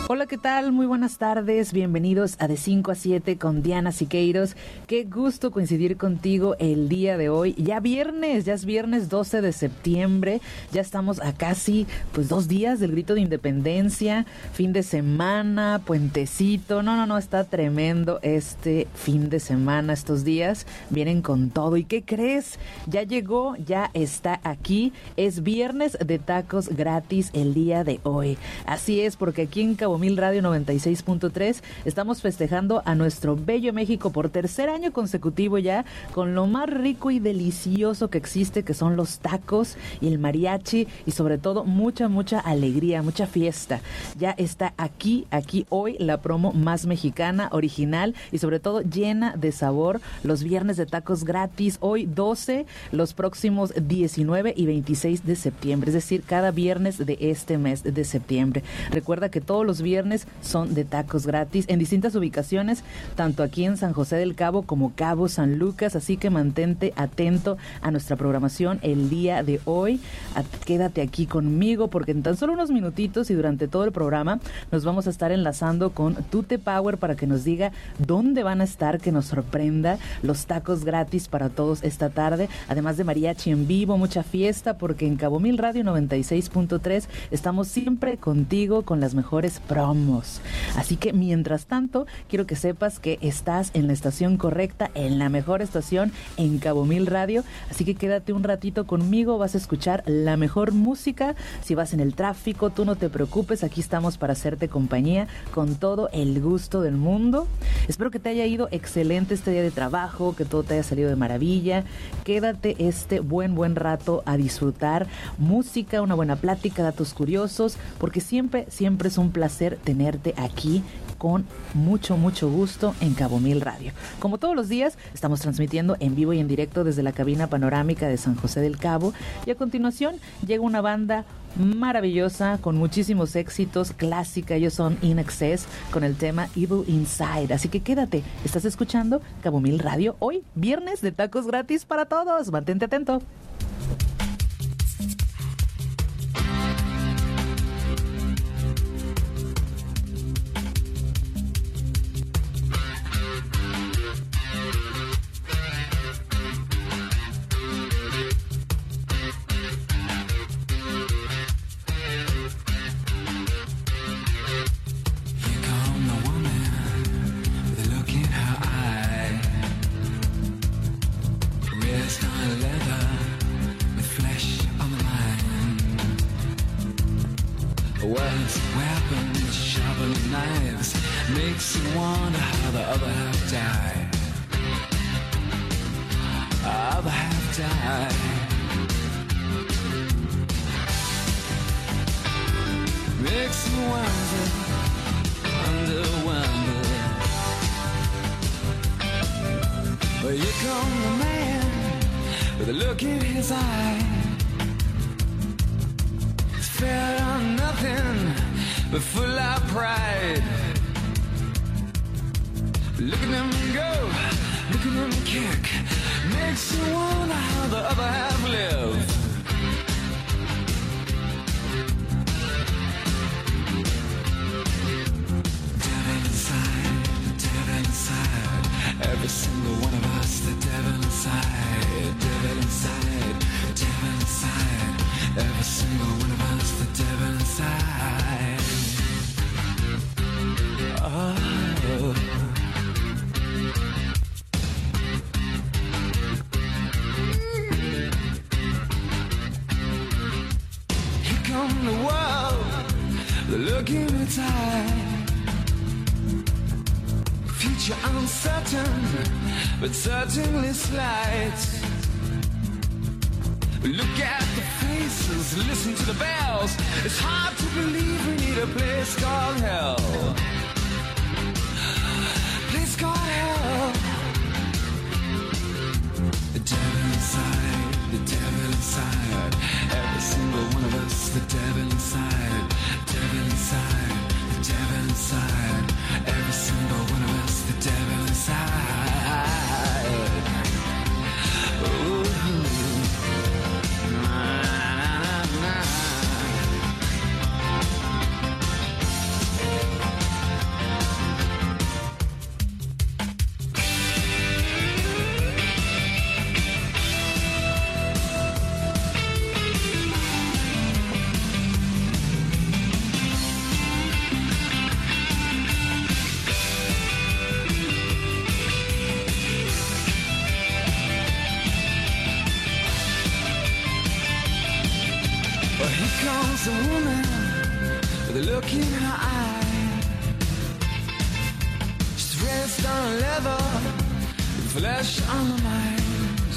Hola, ¿qué tal? Muy buenas tardes. Bienvenidos a De 5 a 7 con Diana Siqueiros. Qué gusto coincidir contigo el día de hoy. Ya es viernes 12 de septiembre. Ya estamos a casi 2 días del grito de independencia. Fin de semana, puentecito. No, está tremendo este fin de semana. Estos días vienen con todo. ¿Y qué crees? Ya llegó, ya está aquí. Es viernes de tacos gratis el día de hoy. Así es, porque aquí en Cabo Mil Radio 96.3 estamos festejando a nuestro bello México por tercer año consecutivo ya, con lo más rico y delicioso que existe, que son los tacos y el mariachi, y sobre todo mucha alegría, mucha fiesta. Ya está aquí hoy la promo más mexicana, original y sobre todo llena de sabor. Los viernes de tacos gratis, hoy 12, los próximos 19 y 26 de septiembre, es decir, cada viernes de este mes de septiembre. Recuerda que todos los viernes son de tacos gratis en distintas ubicaciones, tanto aquí en San José del Cabo como Cabo San Lucas, así que mantente atento a nuestra programación el día de hoy. Quédate aquí conmigo porque en tan solo unos minutitos y durante todo el programa nos vamos a estar enlazando con Tute Power para que nos diga dónde van a estar, que nos sorprenda. Los tacos gratis para todos esta tarde, además de mariachi en vivo, mucha fiesta, porque en Cabo Mil Radio 96.3 estamos siempre contigo con las mejores promos. Así que mientras tanto, quiero que sepas que estás en la estación correcta, en la mejor estación, en Cabo Mil Radio. Así que quédate un ratito conmigo, vas a escuchar la mejor música. Si vas en el tráfico, tú no te preocupes, aquí estamos para hacerte compañía con todo el gusto del mundo. Espero que te haya ido excelente este día de trabajo, que todo te haya salido de maravilla. Quédate este buen rato a disfrutar música, una buena plática, datos curiosos, porque siempre es un placer tenerte aquí con mucho gusto en Cabo Mil Radio. Como todos los días, estamos transmitiendo en vivo y en directo desde la cabina panorámica de San José del Cabo, y a continuación llega una banda maravillosa con muchísimos éxitos, clásica. Ellos son In Excess con el tema Evil Inside. Así que quédate, estás escuchando Cabo Mil Radio, hoy viernes de tacos gratis para todos. Mantente atento. But certainly slight. Look at the faces, listen to the bells. It's hard to believe we need a place called hell. Place called hell. The devil inside, the devil inside. Every single one of us, the devil inside. Devil inside, the devil inside. Every single one of us, the devil inside. Ooh. Na, na, na, na. was a woman with a look in her eye. She's dressed on leather, with flesh on her mind.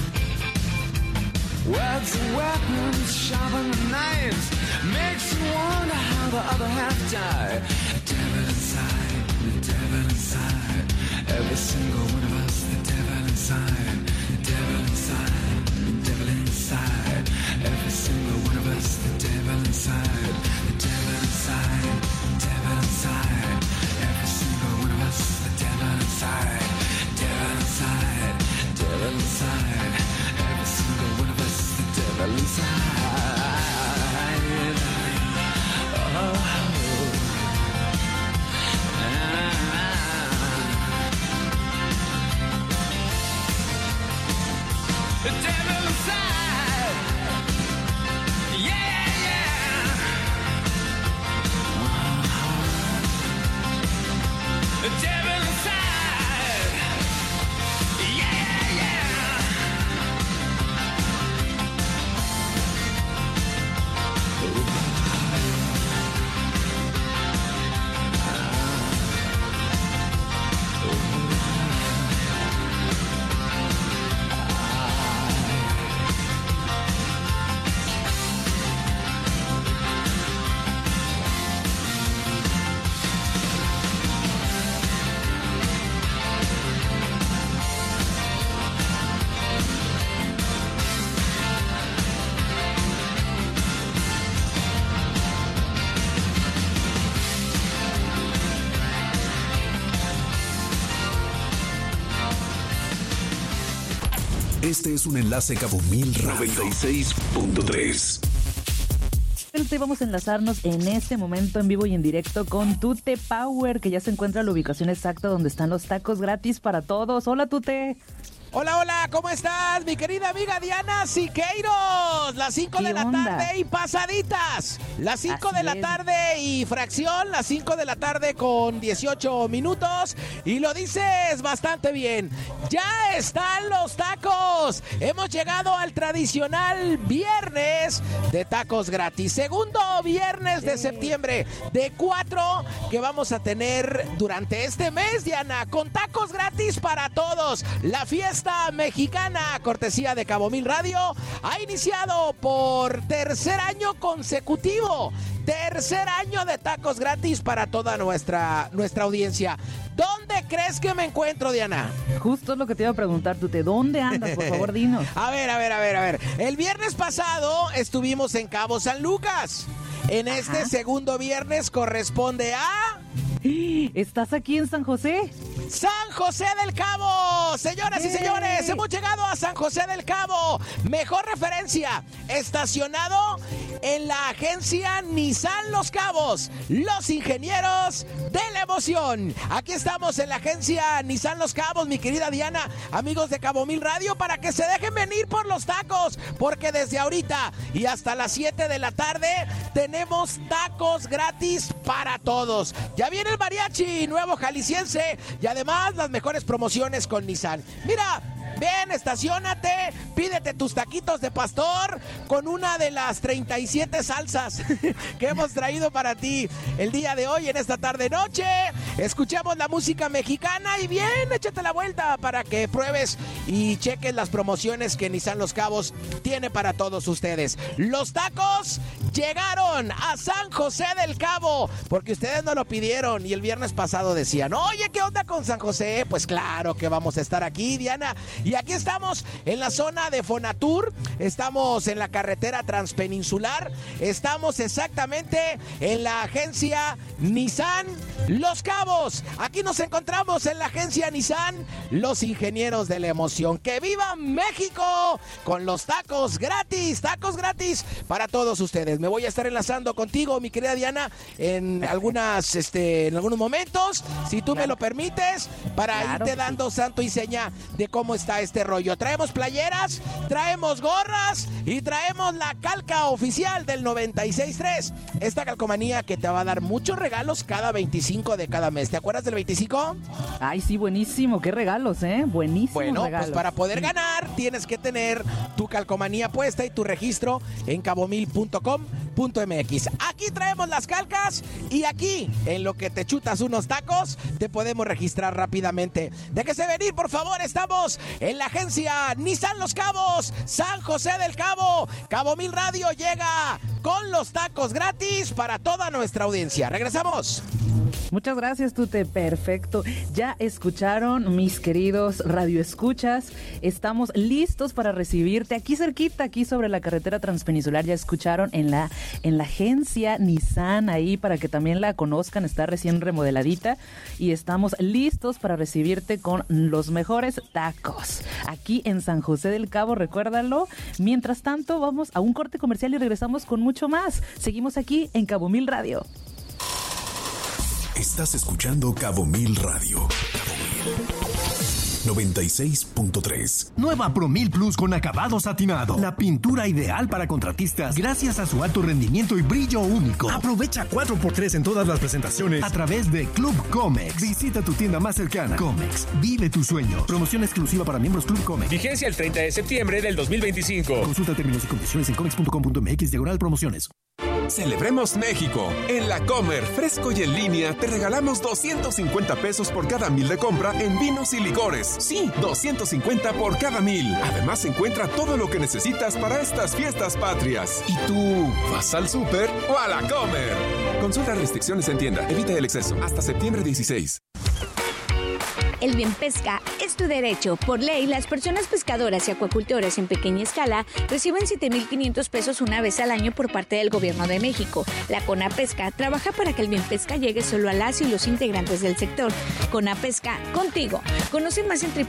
Words and weapons, sharper than knives, makes you wonder how the other half died. The devil inside, the devil inside. Every single one of us, the devil inside, the devil inside, the devil inside. Every single one of us, the devil inside, the devil inside, the devil inside. Every single one of us, the devil inside, devil inside, devil inside. Every single one of us, the devil inside. The devil inside, yeah, yeah. The devil inside, yeah, yeah. Este es un enlace Cabo Mil Radio 96.3. Vamos a enlazarnos en este momento en vivo y en directo con Tute Power, que ya se encuentra la ubicación exacta donde están los tacos gratis para todos. Hola, Tute. Hola, hola, ¿cómo estás, mi querida amiga Diana Siqueiros? Las 5 de la tarde y pasaditas. Las 5 de la tarde y fracción, las 5 de la tarde con 18 minutos. Y lo dices bastante bien. ¡Ya están los tacos! Hemos llegado al tradicional viernes de tacos gratis. Segundo viernes de septiembre de 4 que vamos a tener durante este mes, Diana, con tacos gratis para todos. La fiesta mexicana, cortesía de Cabo Mil Radio, ha iniciado por tercer año consecutivo. Tercer año de tacos gratis para toda nuestra audiencia. ¿Dónde crees que me encuentro, Diana? Justo lo que te iba a preguntar, Tute. ¿Dónde andas? Por favor, dinos. A ver. El viernes pasado estuvimos en Cabo San Lucas. En este segundo viernes corresponde a... ¿Estás aquí en San José? San José del Cabo, señoras y señores, hemos llegado a San José del Cabo. Mejor referencia, estacionado en la agencia Nissan Los Cabos, los ingenieros de la emoción. Aquí estamos en la agencia Nissan Los Cabos, mi querida Diana, amigos de Cabo Mil Radio, para que se dejen venir por los tacos, porque desde ahorita y hasta las 7 de la tarde tenemos tacos gratis para todos. Ya viene el mariachi nuevo jalisciense y además las mejores promociones con Nissan. Mira, ven, estaciónate, pídete tus taquitos de pastor con una de las 37 salsas que hemos traído para ti el día de hoy en esta tarde-noche. Escuchamos la música mexicana y bien, échate la vuelta para que pruebes y cheques las promociones que Nissan Los Cabos tiene para todos ustedes. Los tacos llegaron a San José del Cabo porque ustedes no lo pidieron y el viernes pasado decían, oye, ¿qué onda con San José? Pues claro que vamos a estar aquí, Diana. Y aquí estamos en la zona de Fonatur, estamos en la carretera transpeninsular, estamos exactamente en la agencia Nissan Los Cabos. Aquí nos encontramos en la agencia Nissan, los ingenieros de la emoción. ¡Que viva México! Con los tacos gratis para todos ustedes. Me voy a estar enlazando contigo, mi querida Diana, en algunos momentos, si tú me lo permites, para irte dando santo y seña de cómo está este rollo. Traemos playeras, traemos gorras y traemos la calca oficial del 96.3. Esta calcomanía que te va a dar muchos regalos cada 25 de cada mes. ¿Te acuerdas del 25? Ay, sí, buenísimo. Qué regalos, ¿eh? Buenísimo. Bueno, regalos. pues para poder ganar tienes que tener tu calcomanía puesta y tu registro en cabomil.com. .com.mx. Aquí traemos las calcas y aquí, en lo que te chutas unos tacos, te podemos registrar rápidamente. Déjese venir, por favor. Estamos en la agencia Nissan Los Cabos, San José del Cabo. Cabo Mil Radio llega con los tacos gratis para toda nuestra audiencia. Regresamos. Muchas gracias, Tute. Perfecto. Ya escucharon, mis queridos radioescuchas. Estamos listos para recibirte aquí cerquita, aquí sobre la carretera transpeninsular. Ya escucharon en la agencia Nissan ahí para que también la conozcan. Está recién remodeladita y estamos listos para recibirte con los mejores tacos aquí en San José del Cabo. Recuérdalo. Mientras tanto, vamos a un corte comercial y regresamos con mucho más. Seguimos aquí en Cabo Mil Radio. Estás escuchando Cabo Mil Radio. Cabo Mil 96.3. Nueva ProMil Plus con acabado satinado. La pintura ideal para contratistas gracias a su alto rendimiento y brillo único. Aprovecha 4x3 en todas las presentaciones a través de Club Comex. Visita tu tienda más cercana. Comex, vive tu sueño. Promoción exclusiva para miembros Club Comex. Vigencia el 30 de septiembre del 2025. Consulta términos y condiciones en comex.com.mx/promociones. Celebremos México. En La Comer, fresco y en línea, te regalamos 250 pesos por cada 1,000 de compra en vinos y licores. Sí, 250 por cada 1,000. Además, encuentra todo lo que necesitas para estas fiestas patrias. ¿Y tú, vas al súper o a La Comer? Consulta restricciones en tienda. Evita el exceso. Hasta septiembre 16. El bien pesca es tu derecho. Por ley, las personas pescadoras y acuacultoras en pequeña escala reciben 7,500 pesos una vez al año por parte del Gobierno de México. La CONAPESCA trabaja para que el bien pesca llegue solo a las y los integrantes del sector. CONAPESCA, contigo. Conoce más en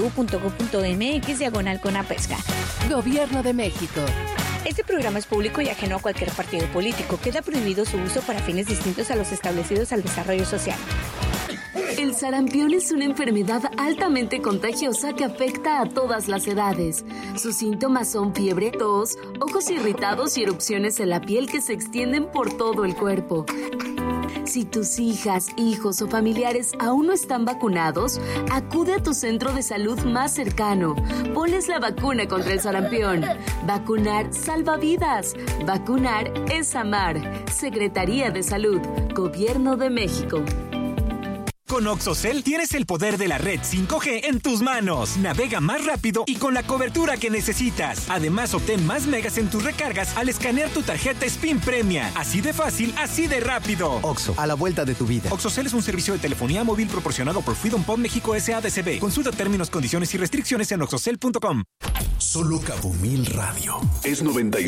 www.go.mx/CONAPESCA. Gobierno de México. Este programa es público y ajeno a cualquier partido político. Queda prohibido su uso para fines distintos a los establecidos al desarrollo social. El sarampión es una enfermedad altamente contagiosa que afecta a todas las edades. Sus síntomas son fiebre, tos, ojos irritados y erupciones en la piel que se extienden por todo el cuerpo. Si tus hijas, hijos o familiares aún no están vacunados, acude a tu centro de salud más cercano. Ponles la vacuna contra el sarampión. Vacunar salva vidas. Vacunar es amar. Secretaría de Salud, Gobierno de México. Con OxoCell tienes el poder de la red 5G en tus manos. Navega más rápido y con la cobertura que necesitas. Además, obtén más megas en tus recargas al escanear tu tarjeta Spin Premia. Así de fácil, así de rápido. Oxo, a la vuelta de tu vida. OxoCell es un servicio de telefonía móvil proporcionado por Freedom Pop México S.A.D.C.B. Consulta términos, condiciones y restricciones en oxocell.com. Solo Cabo Mil Radio es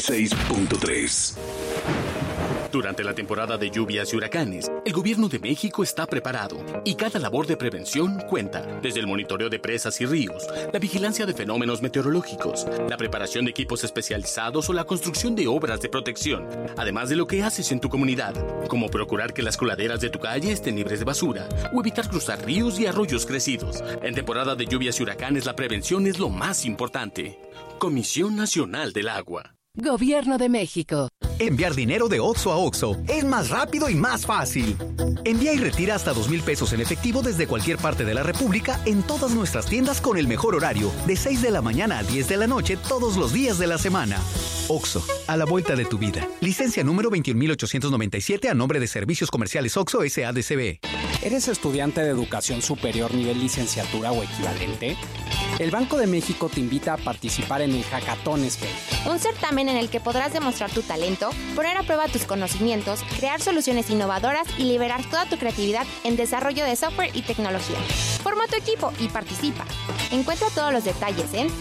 96.3. Durante la temporada de lluvias y huracanes, el Gobierno de México está preparado y cada labor de prevención cuenta, desde el monitoreo de presas y ríos, la vigilancia de fenómenos meteorológicos, la preparación de equipos especializados o la construcción de obras de protección, además de lo que haces en tu comunidad, como procurar que las coladeras de tu calle estén libres de basura o evitar cruzar ríos y arroyos crecidos. En temporada de lluvias y huracanes, la prevención es lo más importante. Comisión Nacional del Agua. Gobierno de México. Enviar dinero de Oxxo a Oxxo es más rápido y más fácil. Envía y retira hasta 2,000 pesos en efectivo desde cualquier parte de la República en todas nuestras tiendas con el mejor horario, de 6 de la mañana a 10 de la noche todos los días de la semana. Oxxo, a la vuelta de tu vida. Licencia número 21,897 a nombre de Servicios Comerciales Oxxo S.A.D.C.B. ¿Eres estudiante de educación superior nivel licenciatura o equivalente? El Banco de México te invita a participar en el Hackathon Spain. Un certamen en el que podrás demostrar tu talento, poner a prueba tus conocimientos, crear soluciones innovadoras y liberar toda tu creatividad en desarrollo de software y tecnología. Forma tu equipo y participa. Encuentra todos los detalles en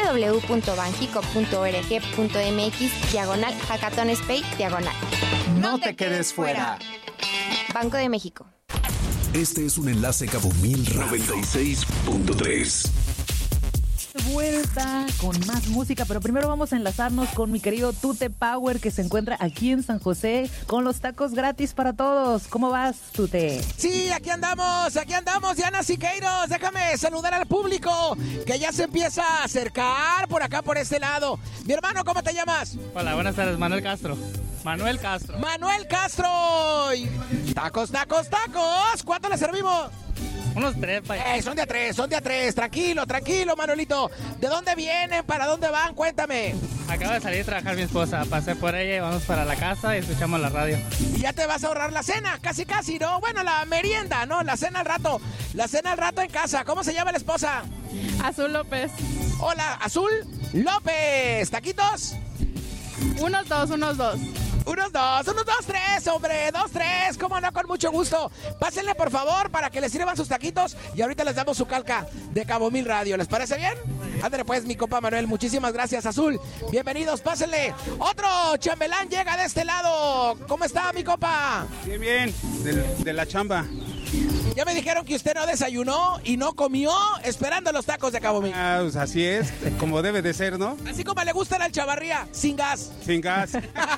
www.banjico.org.mx/Hackathon Spain/. No te quedes fuera. Banco de México. Este es un enlace Cabo Mil Radio 96.3. Vuelta con más música, pero primero vamos a enlazarnos con mi querido Tute Power, que se encuentra aquí en San José con los tacos gratis para todos. ¿Cómo vas, Tute? Sí, aquí andamos, Diana Siqueiros. Déjame saludar al público que ya se empieza a acercar por acá, por este lado. Mi hermano, ¿cómo te llamas? Hola, buenas tardes, Manuel Castro. Manuel Castro. Tacos. ¿Cuánto le servimos? Unos 3, son de a tres. Tranquilo, Manuelito. ¿De dónde vienen? ¿Para dónde van? Cuéntame. Acaba de salir a trabajar mi esposa. Pasé por ella y vamos para la casa y escuchamos la radio. Y ya te vas a ahorrar la cena, casi, ¿no? Bueno, la merienda, ¿no? La cena al rato. La cena al rato en casa. ¿Cómo se llama la esposa? Azul López. Hola, Azul López. ¿Taquitos? Unos dos. Unos dos, tres, hombre, 2, 3, cómo no, con mucho gusto. Pásenle, por favor, para que les sirvan sus taquitos y ahorita les damos su calca de Cabo Mil Radio. ¿Les parece bien? Ándale pues, mi compa Manuel, muchísimas gracias, Azul. Bienvenidos, pásenle. Otro chambelán llega de este lado. ¿Cómo está, mi compa? Bien, de la chamba. Ya me dijeron que usted no desayunó y no comió esperando los tacos de Cabo Mil. Ah, pues así es, como debe de ser, ¿no? Así como le gustan al Chavarría, sin gas. Sin gas.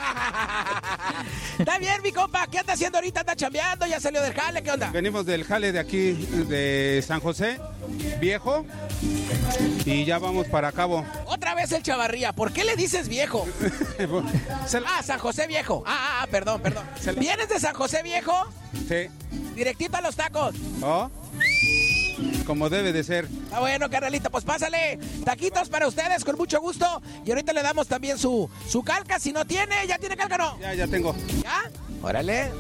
Está bien, mi compa, ¿qué anda haciendo ahorita? ¿Anda chambeando? ¿Ya salió del jale? ¿Qué onda? Venimos del jale de aquí, de San José, viejo, y ya vamos para Cabo. Otra vez el Chavarría, ¿por qué le dices viejo? San José Viejo. Perdón. ¿Vienes de San José Viejo? Sí. Directito a los tacos. Oh, como debe de ser. Ah, bueno, carnalito, pues pásale. Taquitos para ustedes, con mucho gusto. Y ahorita le damos también su calca. Si no tiene, ¿ya tiene calca o no? Ya tengo. ¿Ya? Órale.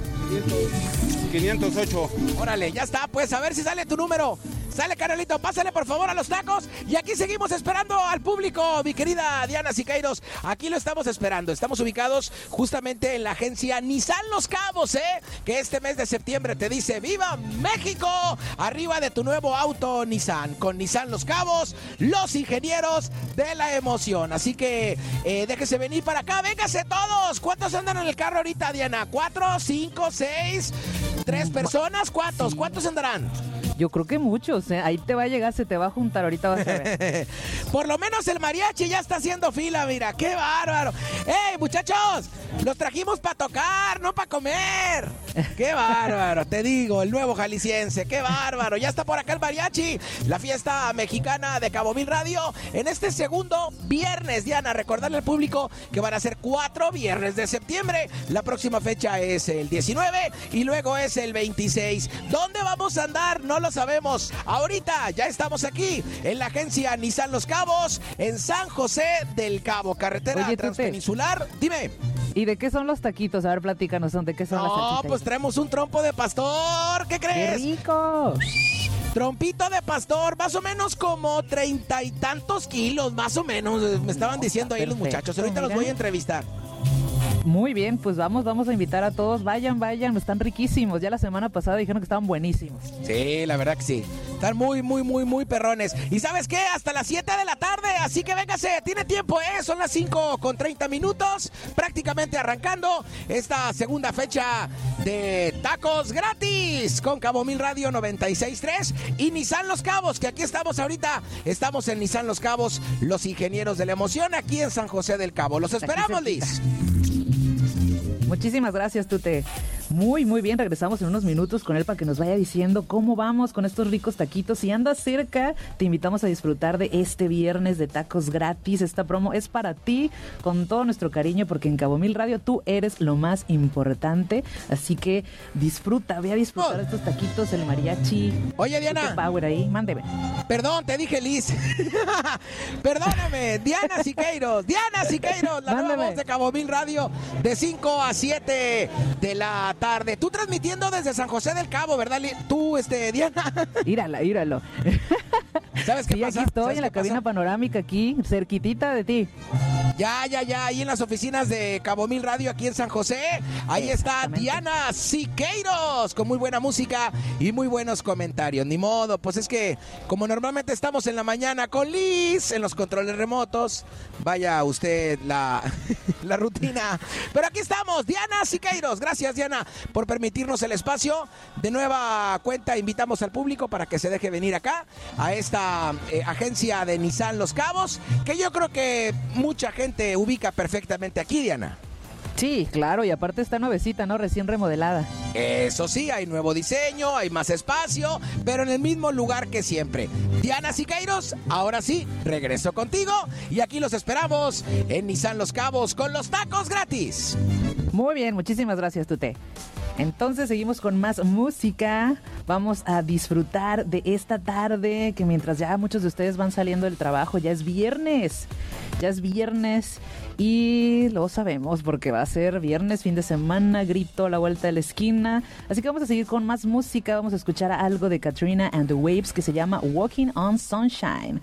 508. Órale, ya está, pues a ver si sale tu número. Sale, carnalito, pásale por favor a los tacos. Y aquí seguimos esperando al público, mi querida Diana Siqueiros. Aquí lo estamos esperando. Estamos ubicados justamente en la agencia Nissan Los Cabos, que este mes de septiembre te dice ¡Viva México! Arriba de tu nuevo auto Nissan. Con Nissan Los Cabos, los ingenieros de la emoción. Así que déjese venir para acá. Véngase todos. ¿Cuántos andan en el carro ahorita, Diana? ¿4, 5, 6, 3 personas? ¿Cuántos? ¿Cuántos andarán? Yo creo que muchos, Ahí te va a llegar, se te va a juntar, ahorita vas a ver. Por lo menos el mariachi ya está haciendo fila, mira, qué bárbaro. ¡Ey, muchachos! Los trajimos para tocar, no para comer. ¡Qué bárbaro! Te digo, el nuevo jalisciense, qué bárbaro. Ya está por acá el mariachi, la fiesta mexicana de Cabo Mil Radio. En este segundo viernes, Diana, recordarle al público que van a ser 4 viernes de septiembre. La próxima fecha es el 19 y luego es el 26. ¿Dónde vamos a andar? No lo sabemos. Ahorita ya estamos aquí en la agencia Nissan Los Cabos, en San José del Cabo, carretera transpeninsular. Dime. ¿Y de qué son los taquitos? A ver, platícanos, ¿de qué son las salchitas? Pues traemos un trompo de pastor. ¿Qué crees? ¡Qué rico! Trompito de pastor, más o menos como 30 y tantos kilos, más o menos. Me estaban diciendo ahí los muchachos. Ahorita los voy a entrevistar. Muy bien, pues vamos a invitar a todos. Vayan, están riquísimos. Ya la semana pasada dijeron que estaban buenísimos. Sí, la verdad que sí. Están muy perrones. ¿Y sabes qué? Hasta las 7 de la tarde, así que véngase. Tiene tiempo, Son las 5:30. Prácticamente arrancando esta segunda fecha de tacos gratis con Cabo Mil Radio 96.3 y Nissan Los Cabos, que aquí estamos ahorita. Estamos en Nissan Los Cabos, los ingenieros de la emoción, aquí en San José del Cabo. Los esperamos, Liz. Muchísimas gracias, Tute. Muy bien, regresamos en unos minutos con él para que nos vaya diciendo cómo vamos con estos ricos taquitos. Si andas cerca, te invitamos a disfrutar de este viernes de tacos gratis. Esta promo es para ti, con todo nuestro cariño, porque en Cabo Mil Radio tú eres lo más importante. Así que disfruta, ve a disfrutar estos taquitos, el mariachi. Oye, Diana. Power ahí, mándeme. Perdón, te dije Liz. Perdóname, Diana Siqueiros, la nueva voz de Cabo Mil Radio, de 5 a 7 de la tarde. Tú transmitiendo desde San José del Cabo, ¿verdad? Tú, Diana. Íralo. ¿Sabes qué sí, pasa? Aquí estoy en la cabina cabina panorámica, aquí, cerquitita de ti. Ya, ahí en las oficinas de Cabo Mil Radio, aquí en San José. Ahí está Diana Siqueiros, con muy buena música y muy buenos comentarios. Ni modo, pues es que como normalmente estamos en la mañana con Liz, en los controles remotos, vaya usted la rutina. Pero aquí estamos, Diana Siqueiros. Gracias, Diana, por permitirnos el espacio. De nueva cuenta, invitamos al público para que se deje venir acá, a esta agencia de Nissan Los Cabos, que yo creo que mucha gente ubica perfectamente aquí, Diana. Sí, claro, y aparte está nuevecita, ¿no? Recién remodelada. Eso sí, hay nuevo diseño, hay más espacio, pero en el mismo lugar que siempre. Diana Siqueiros, ahora sí, regreso contigo y aquí los esperamos en Nissan Los Cabos con los tacos gratis. Muy bien, muchísimas gracias, Tute. Entonces seguimos con más música. Vamos a disfrutar de esta tarde que mientras ya muchos de ustedes van saliendo del trabajo, ya es viernes. Ya es viernes y lo sabemos porque va a ser viernes, fin de semana, grito a la vuelta de la esquina. Así que vamos a seguir con más música. Vamos a escuchar algo de Katrina and the Waves que se llama Walking on Sunshine.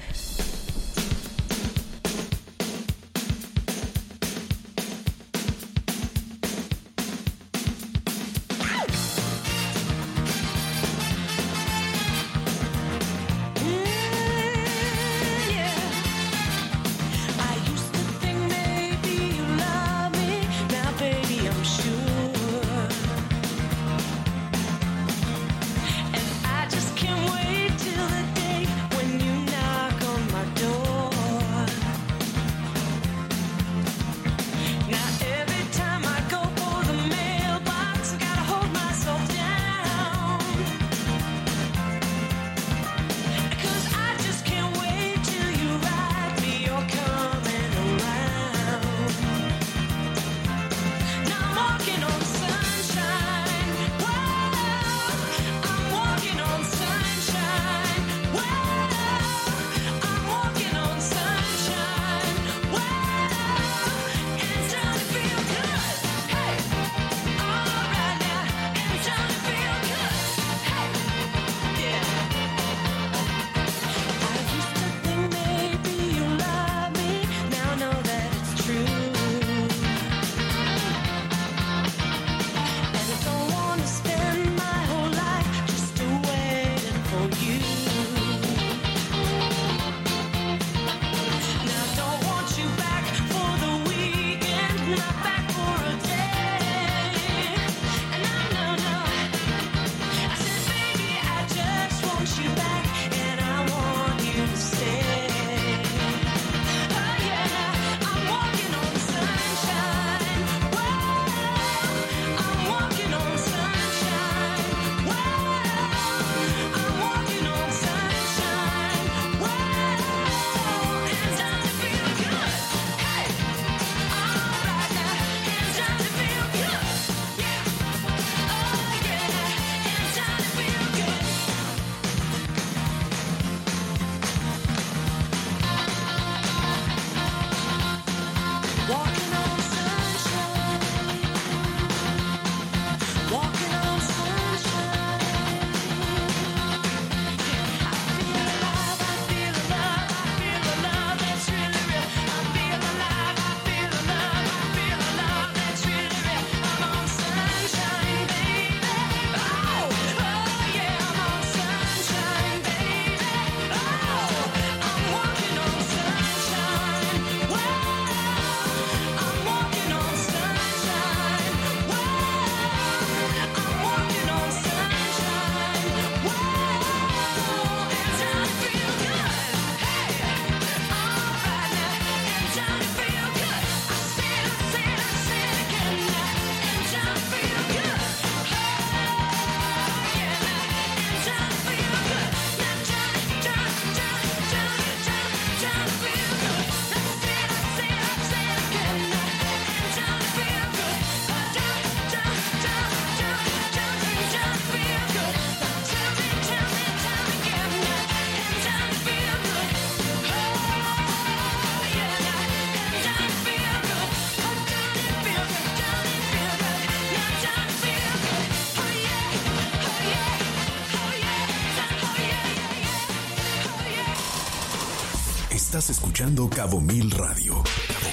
Estás escuchando Cabo Mil Radio. Cabo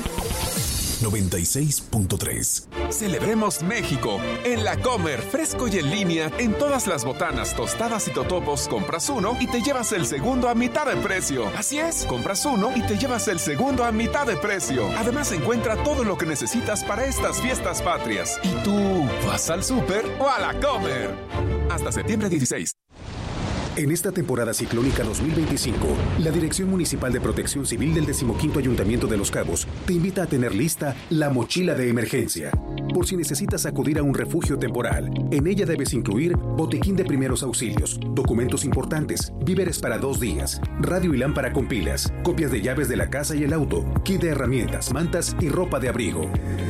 Mil 96.3. Celebremos México. En La Comer, fresco y en línea, en todas las botanas, tostadas y totopos, compras uno y te llevas el segundo a mitad de precio. Así es, compras uno y te llevas el segundo a mitad de precio. Además, encuentra todo lo que necesitas para estas fiestas patrias. ¿Y tú vas al súper o a La Comer? Hasta septiembre 16. En esta temporada ciclónica 2025, la Dirección Municipal de Protección Civil del 15º Ayuntamiento de Los Cabos te invita a tener lista la mochila de emergencia. Por si necesitas acudir a un refugio temporal, en ella debes incluir botiquín de primeros auxilios, documentos importantes, víveres para 2 días, radio y lámpara con pilas, copias de llaves de la casa y el auto, kit de herramientas, mantas y ropa de abrigo.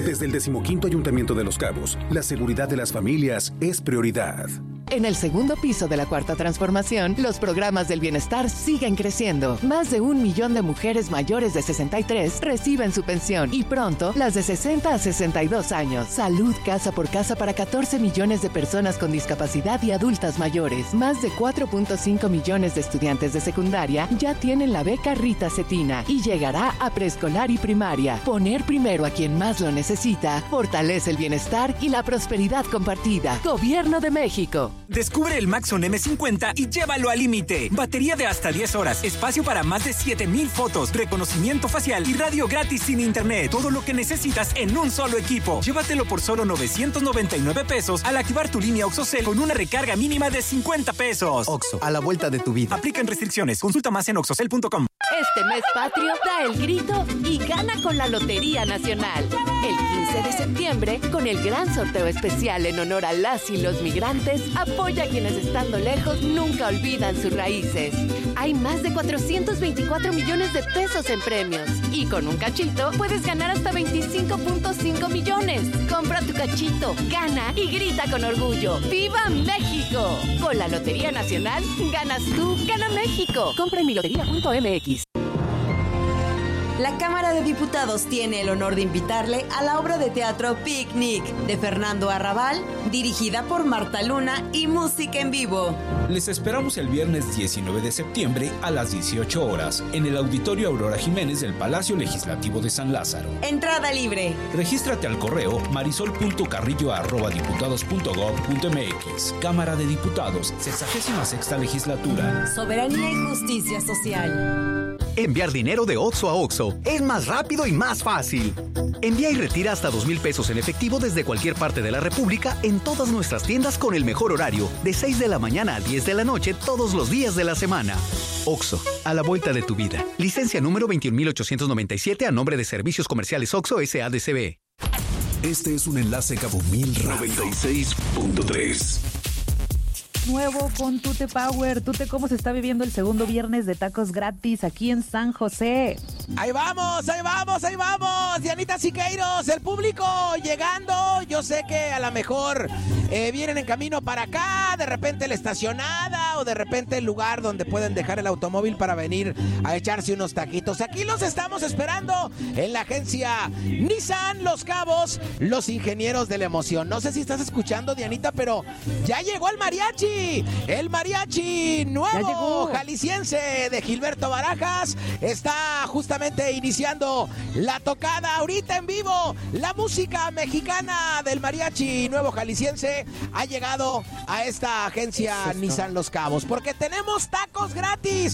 Desde el 15º Ayuntamiento de Los Cabos, la seguridad de las familias es prioridad. En el segundo piso de la Cuarta Transformación, los programas del bienestar siguen creciendo. Más de 1 millón de mujeres mayores de 63 reciben su pensión y pronto las de 60 a 62 años. Salud casa por casa para 14 millones de personas con discapacidad y adultas mayores. Más de 4.5 millones de estudiantes de secundaria ya tienen la beca Rita Cetina y llegará a preescolar y primaria. Poner primero a quien más lo necesita fortalece el bienestar y la prosperidad compartida. Gobierno de México. Descubre el Maxon M50 y llévalo al límite. Batería de hasta 10 horas, espacio para más de 7,000 fotos, reconocimiento facial y radio gratis sin internet. Todo lo que necesitas en un solo equipo. Llévatelo por solo 999 pesos al activar tu línea OXXOCEL con una recarga mínima de 50 pesos. OXXO, a la vuelta de tu vida. Aplican restricciones. Consulta más en oxxocel.com. Este mes patrio da el grito y gana con la Lotería Nacional. El 15 de septiembre, con el gran sorteo especial en honor a las y los migrantes, apoya a quienes estando lejos nunca olvidan sus raíces. Hay más de 424 millones de pesos en premios. Y con un cachito puedes ganar hasta 25.5 millones. Compra tu cachito, gana y grita con orgullo. ¡Viva México! Con la Lotería Nacional, ganas tú, gana México. Compra en milotería.mx. La Cámara de Diputados tiene el honor de invitarle a la obra de teatro Picnic de Fernando Arrabal, dirigida por Marta Luna y música en vivo. Les esperamos el viernes 19 de septiembre a las 18 horas en el Auditorio Aurora Jiménez del Palacio Legislativo de San Lázaro. Entrada libre. Regístrate al correo marisol.carrillo@diputados.gov.mx. Cámara de Diputados, 66ª Legislatura. Soberanía y justicia social. Enviar dinero de OXXO a OXXO es más rápido y más fácil. Envía y retira hasta 2,000 pesos en efectivo desde cualquier parte de la República en todas nuestras tiendas con el mejor horario, de 6 de la mañana a 10 de la noche todos los días de la semana. OXXO, a la vuelta de tu vida. Licencia número 21.897 a nombre de Servicios Comerciales OXXO S.A.D.C.B. Este es un enlace Cabo Mil 96.3. Nuevo con Tute Power. Tute, ¿cómo se está viviendo el segundo viernes de tacos gratis aquí en San José? Ahí vamos, ahí vamos, ahí vamos. Dianita Siqueiros, el público llegando. Yo sé que a lo mejor vienen en camino para acá, de repente la estacionada o de repente el lugar donde pueden dejar el automóvil para venir a echarse unos taquitos. Aquí los estamos esperando en la agencia Nissan Los Cabos, los ingenieros de la emoción. No sé si estás escuchando, Dianita, pero ya llegó el mariachi. El mariachi nuevo jalisciense de Gilberto Barajas está justamente iniciando la tocada ahorita en vivo. La música mexicana del mariachi nuevo jalisciense ha llegado a esta agencia Nissan Los Cabos porque tenemos tacos gratis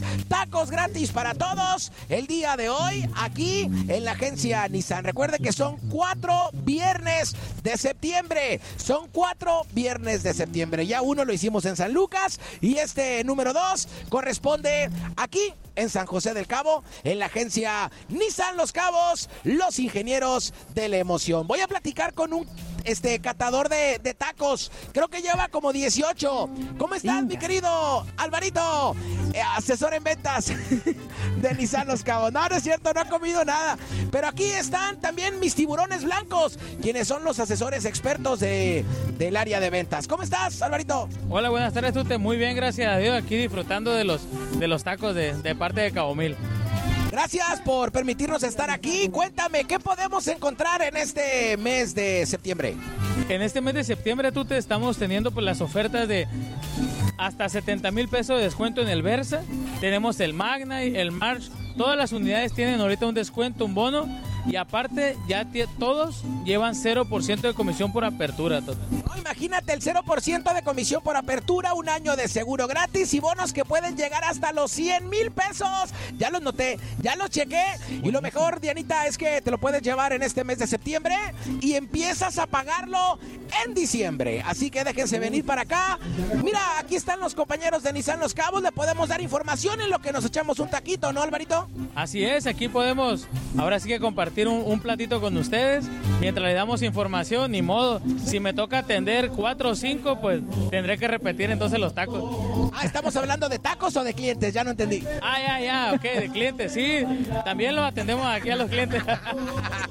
para todos el día de hoy aquí en la agencia Nissan. Recuerde que son 4 viernes de septiembre. Son 4 viernes de septiembre. Ya uno lo hicimos en San Lucas y este número 2 corresponde aquí en San José del Cabo, en la agencia Nissan Los Cabos, los ingenieros de la emoción. Voy a platicar con un catador de tacos, creo que lleva como 18. ¿Cómo estás, mi querido Alvarito? Asesor en ventas de Nissan Los Cabos. No, no es cierto, no ha comido nada. Pero aquí están también mis tiburones blancos, quienes son los asesores expertos del área de ventas. ¿Cómo estás, Alvarito? Hola, buenas tardes, Tute. Muy bien, gracias a Dios. Aquí disfrutando de los tacos de parte de Cabo Mil. Gracias por permitirnos estar aquí. Cuéntame, ¿qué podemos encontrar en este mes de septiembre? En este mes de septiembre, Tute, estamos teniendo pues las ofertas de hasta 70,000 pesos de descuento en el Versa. Tenemos el Magna y el March. Todas las unidades tienen ahorita un descuento, un bono. Y aparte, ya todos llevan 0% de comisión por apertura, Tute. No, imagínate, el 0% de comisión por apertura, un año de seguro gratis y bonos que pueden llegar hasta los 100,000 pesos. Ya los noté, ya los chequé. Y lo mejor, Dianita, es que te lo puedes llevar en este mes de septiembre y empiezas a pagarlo en diciembre. Así que déjense venir para acá. Mira, aquí están los compañeros de Nissan Los Cabos. Le podemos dar información en lo que nos echamos un taquito, ¿no, Alvarito? Así es, aquí podemos ahora sí que compartir un platito con ustedes mientras le damos información. Ni modo, si me toca atender 4 o 5, pues tendré que repetir entonces los tacos. ¿Estamos hablando de tacos o de clientes? Ya no entendí. Ya, ok, de clientes, sí. También los atendemos aquí a los clientes.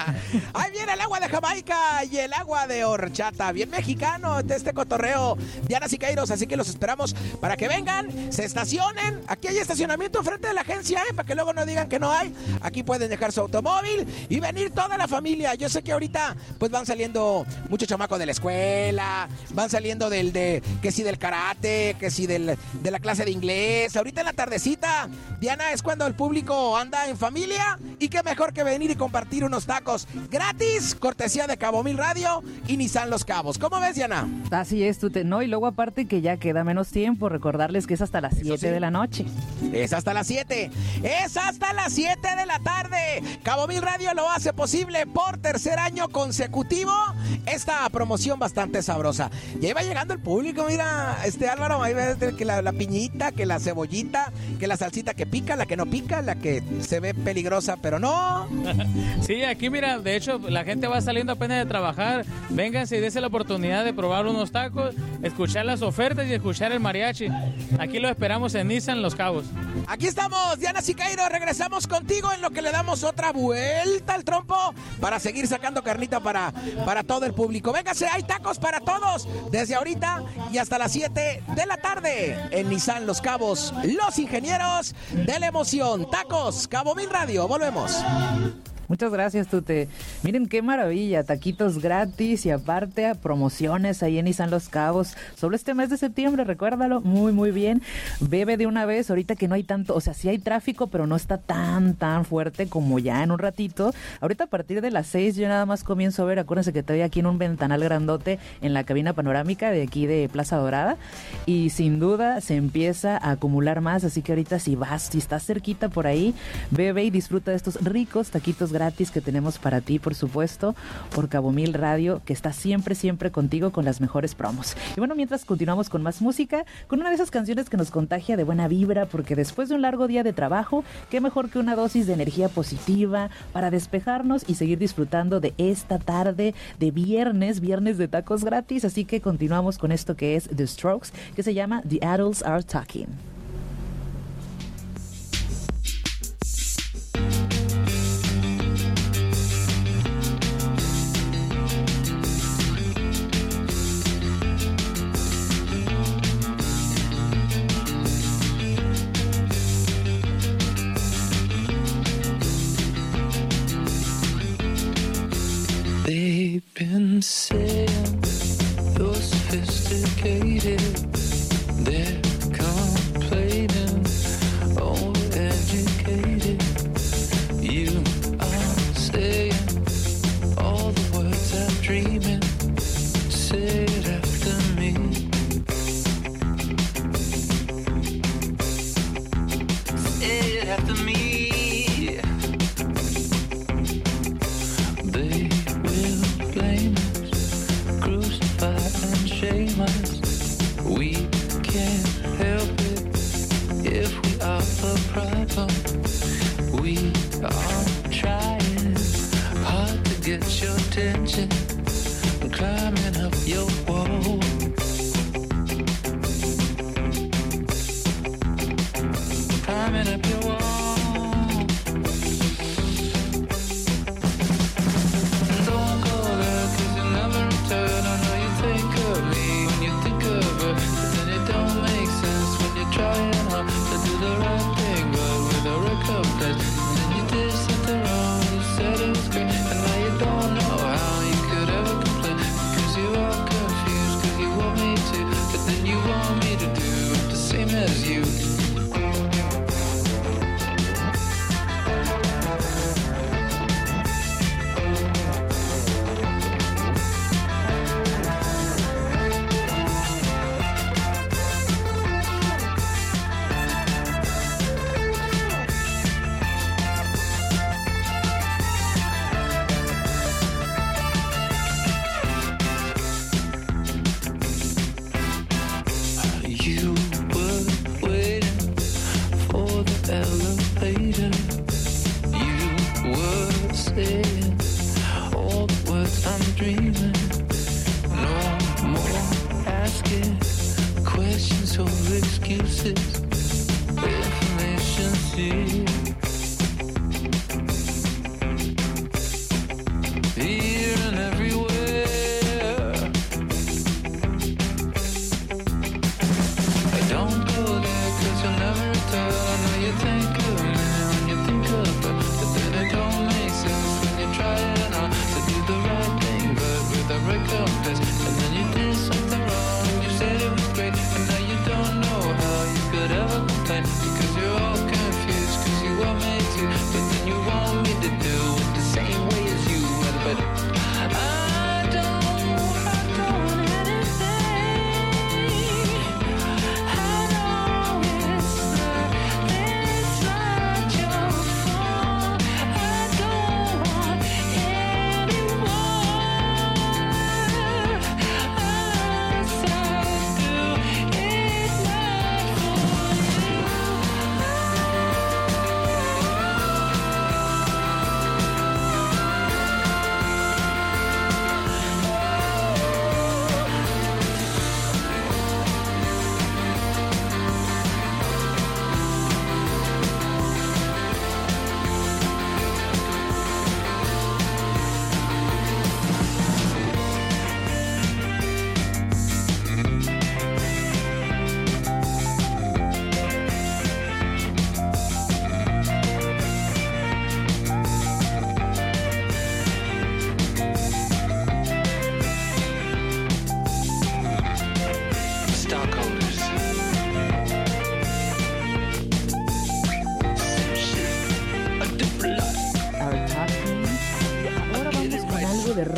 Ahí viene el agua de Jamaica y el agua de horchata. Bien mexicano de este cotorreo, Diana Siqueiros. Así que los esperamos para que vengan, se estacionen. Aquí hay estacionamiento enfrente de la agencia, para que luego no digan que no hay. Aquí pueden dejar su automóvil y venir toda la familia. Yo sé que ahorita pues van saliendo muchos chamacos de la escuela, van saliendo que si del karate, que si de la clase de inglés. Ahorita en la tardecita, Diana, es cuando el público anda en familia, y qué mejor que venir y compartir unos tacos gratis, cortesía de Cabo Mil Radio y Nissan Los Cabos. ¿Cómo ves, Diana? Así es, no, y luego aparte que ya queda menos tiempo, recordarles que es hasta las 7 de la noche. Es hasta las 7. Es hasta las 7 de la tarde. Cabo Mil Radio lo hace posible por tercer año consecutivo. Esta promoción bastante sabrosa. Ya iba llegando el público, mira, Álvaro, ahí ves que la piñita, que la cebollita, que la salsita que pica, la que no pica, la que se ve peligrosa, pero no. Sí, aquí mira, de hecho, la gente va saliendo apenas de trabajar. Vénganse y dése la oportunidad de probar unos tacos, escuchar las ofertas y escuchar el mariachi. Aquí lo esperamos en Nissan Los Cabos. Aquí estamos, Diana Siqueiros, regresamos contigo en lo que le damos otra vuelta al trompo para seguir sacando carnita para todo el público. Véngase, hay tacos para todos, desde ahorita y hasta las 7 de la tarde en Nissan Los Cabos, los ingenieros de la emoción. Tacos, Cabo Mil Radio, volvemos. Muchas gracias, Tute. Miren qué maravilla, taquitos gratis y aparte promociones ahí en Nissan Los Cabos. Solo este mes de septiembre, recuérdalo, muy, muy bien. Bebe de una vez, ahorita que no hay tanto, o sea, sí hay tráfico, pero no está tan fuerte como ya en un ratito. Ahorita a partir de las 6 yo nada más comienzo a ver, acuérdense que estoy aquí en un ventanal grandote en la cabina panorámica de aquí de Plaza Dorada, y sin duda se empieza a acumular más, así que ahorita si estás cerquita por ahí, bebe y disfruta de estos ricos taquitos gratis que tenemos para ti, por supuesto, por Cabo Mil Radio, que está siempre contigo con las mejores promos. Y bueno, mientras continuamos con más música, con una de esas canciones que nos contagia de buena vibra, porque después de un largo día de trabajo, qué mejor que una dosis de energía positiva para despejarnos y seguir disfrutando de esta tarde de viernes de tacos gratis. Así que continuamos con esto que es The Strokes, que se llama The Adults Are Talking. They've been saying you're sophisticated. They're complaining, overeducated. You are saying all the words I'm dreaming. Say it after me. Say it after me. Shame us, we can't help it if we are the problem. We are trying hard to get your attention, climbing up your wall, climbing up your wall. Don't go there 'cause you'll never return. I know you think of me when you think of her, but then it don't make sense when you're trying hard to do the right thing, but with a record place. And then you did something wrong, you said it was great, and now you don't know how you could ever complain, because you are confused, because you want me to, but then you want me to do the same as you. You were waiting for the elevator. You were saying all the words I'm dreaming. No more asking questions or excuses. Information's here.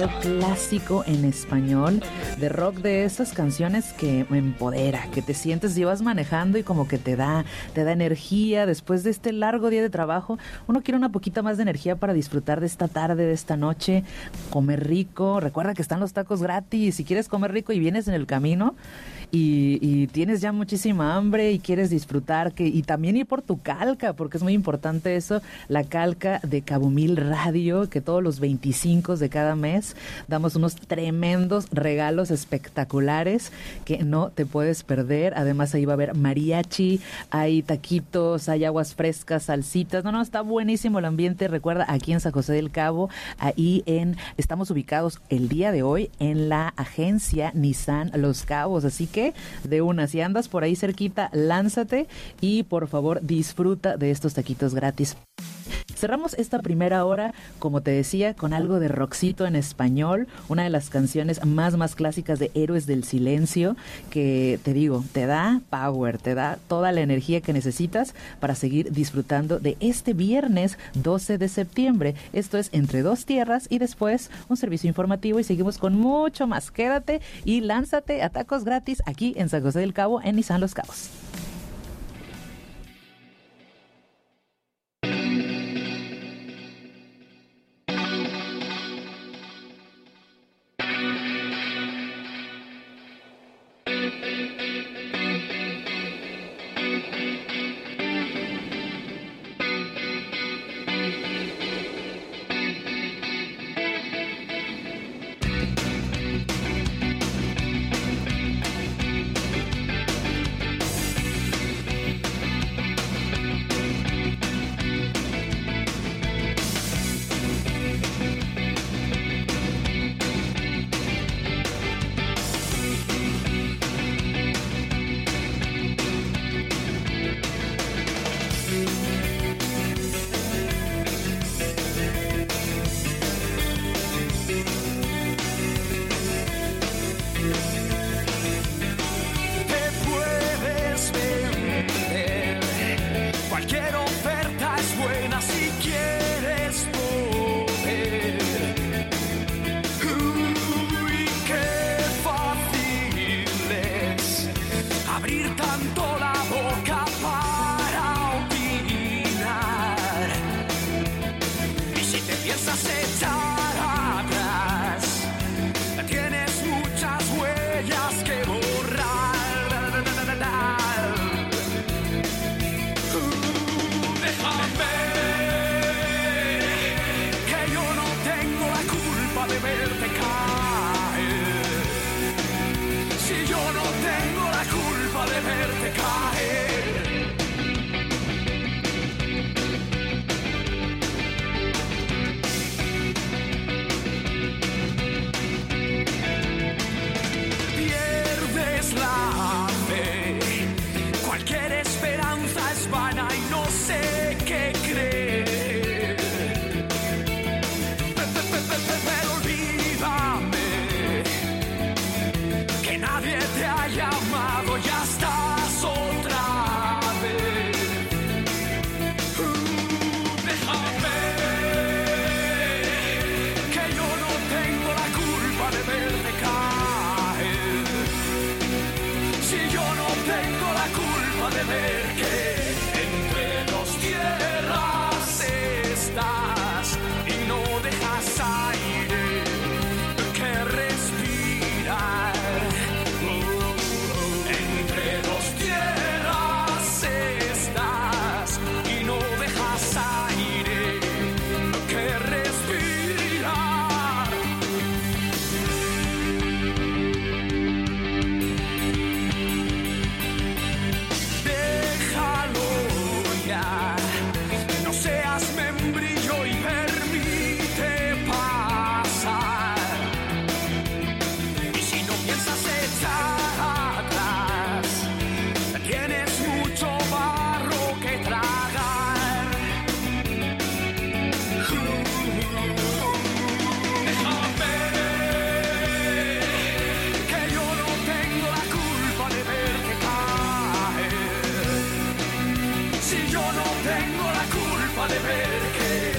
rock clásico en español, de rock de esas canciones que empodera, que te sientes, llevas manejando y como que te da energía después de este largo día de trabajo. Uno quiere una poquita más de energía para disfrutar de esta tarde, de esta noche, comer rico. Recuerda que están los tacos gratis. Si quieres comer rico y vienes en el camino y tienes ya muchísima hambre y quieres disfrutar, y también ir por tu calca, porque es muy importante eso, la calca de Cabo Mil Radio, que todos los 25 de cada mes damos unos tremendos regalos espectaculares que no te puedes perder. Además ahí va a haber mariachi, hay taquitos, hay aguas frescas, salsitas. No, está buenísimo el ambiente. Recuerda, aquí en San José del Cabo, estamos ubicados el día de hoy en la agencia Nissan Los Cabos, así que de una, si andas por ahí cerquita, lánzate y por favor disfruta de estos taquitos gratis. Cerramos esta primera hora, como te decía, con algo de rockcito en español, una de las canciones más clásicas de Héroes del Silencio, que te digo, te da power, te da toda la energía que necesitas para seguir disfrutando de este viernes 12 de septiembre. Esto es Entre Dos Tierras y después un servicio informativo y seguimos con mucho más. Quédate y lánzate a tacos gratis aquí en San José del Cabo, en Nissan Los Cabos. Si yo no tengo la culpa de ver que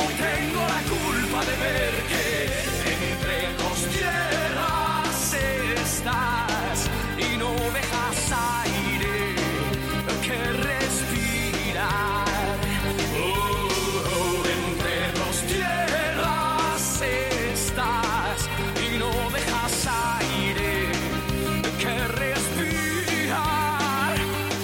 tengo la culpa de ver que entre dos tierras estás y no dejas aire que respirar. Entre dos tierras estás y no dejas aire que respirar.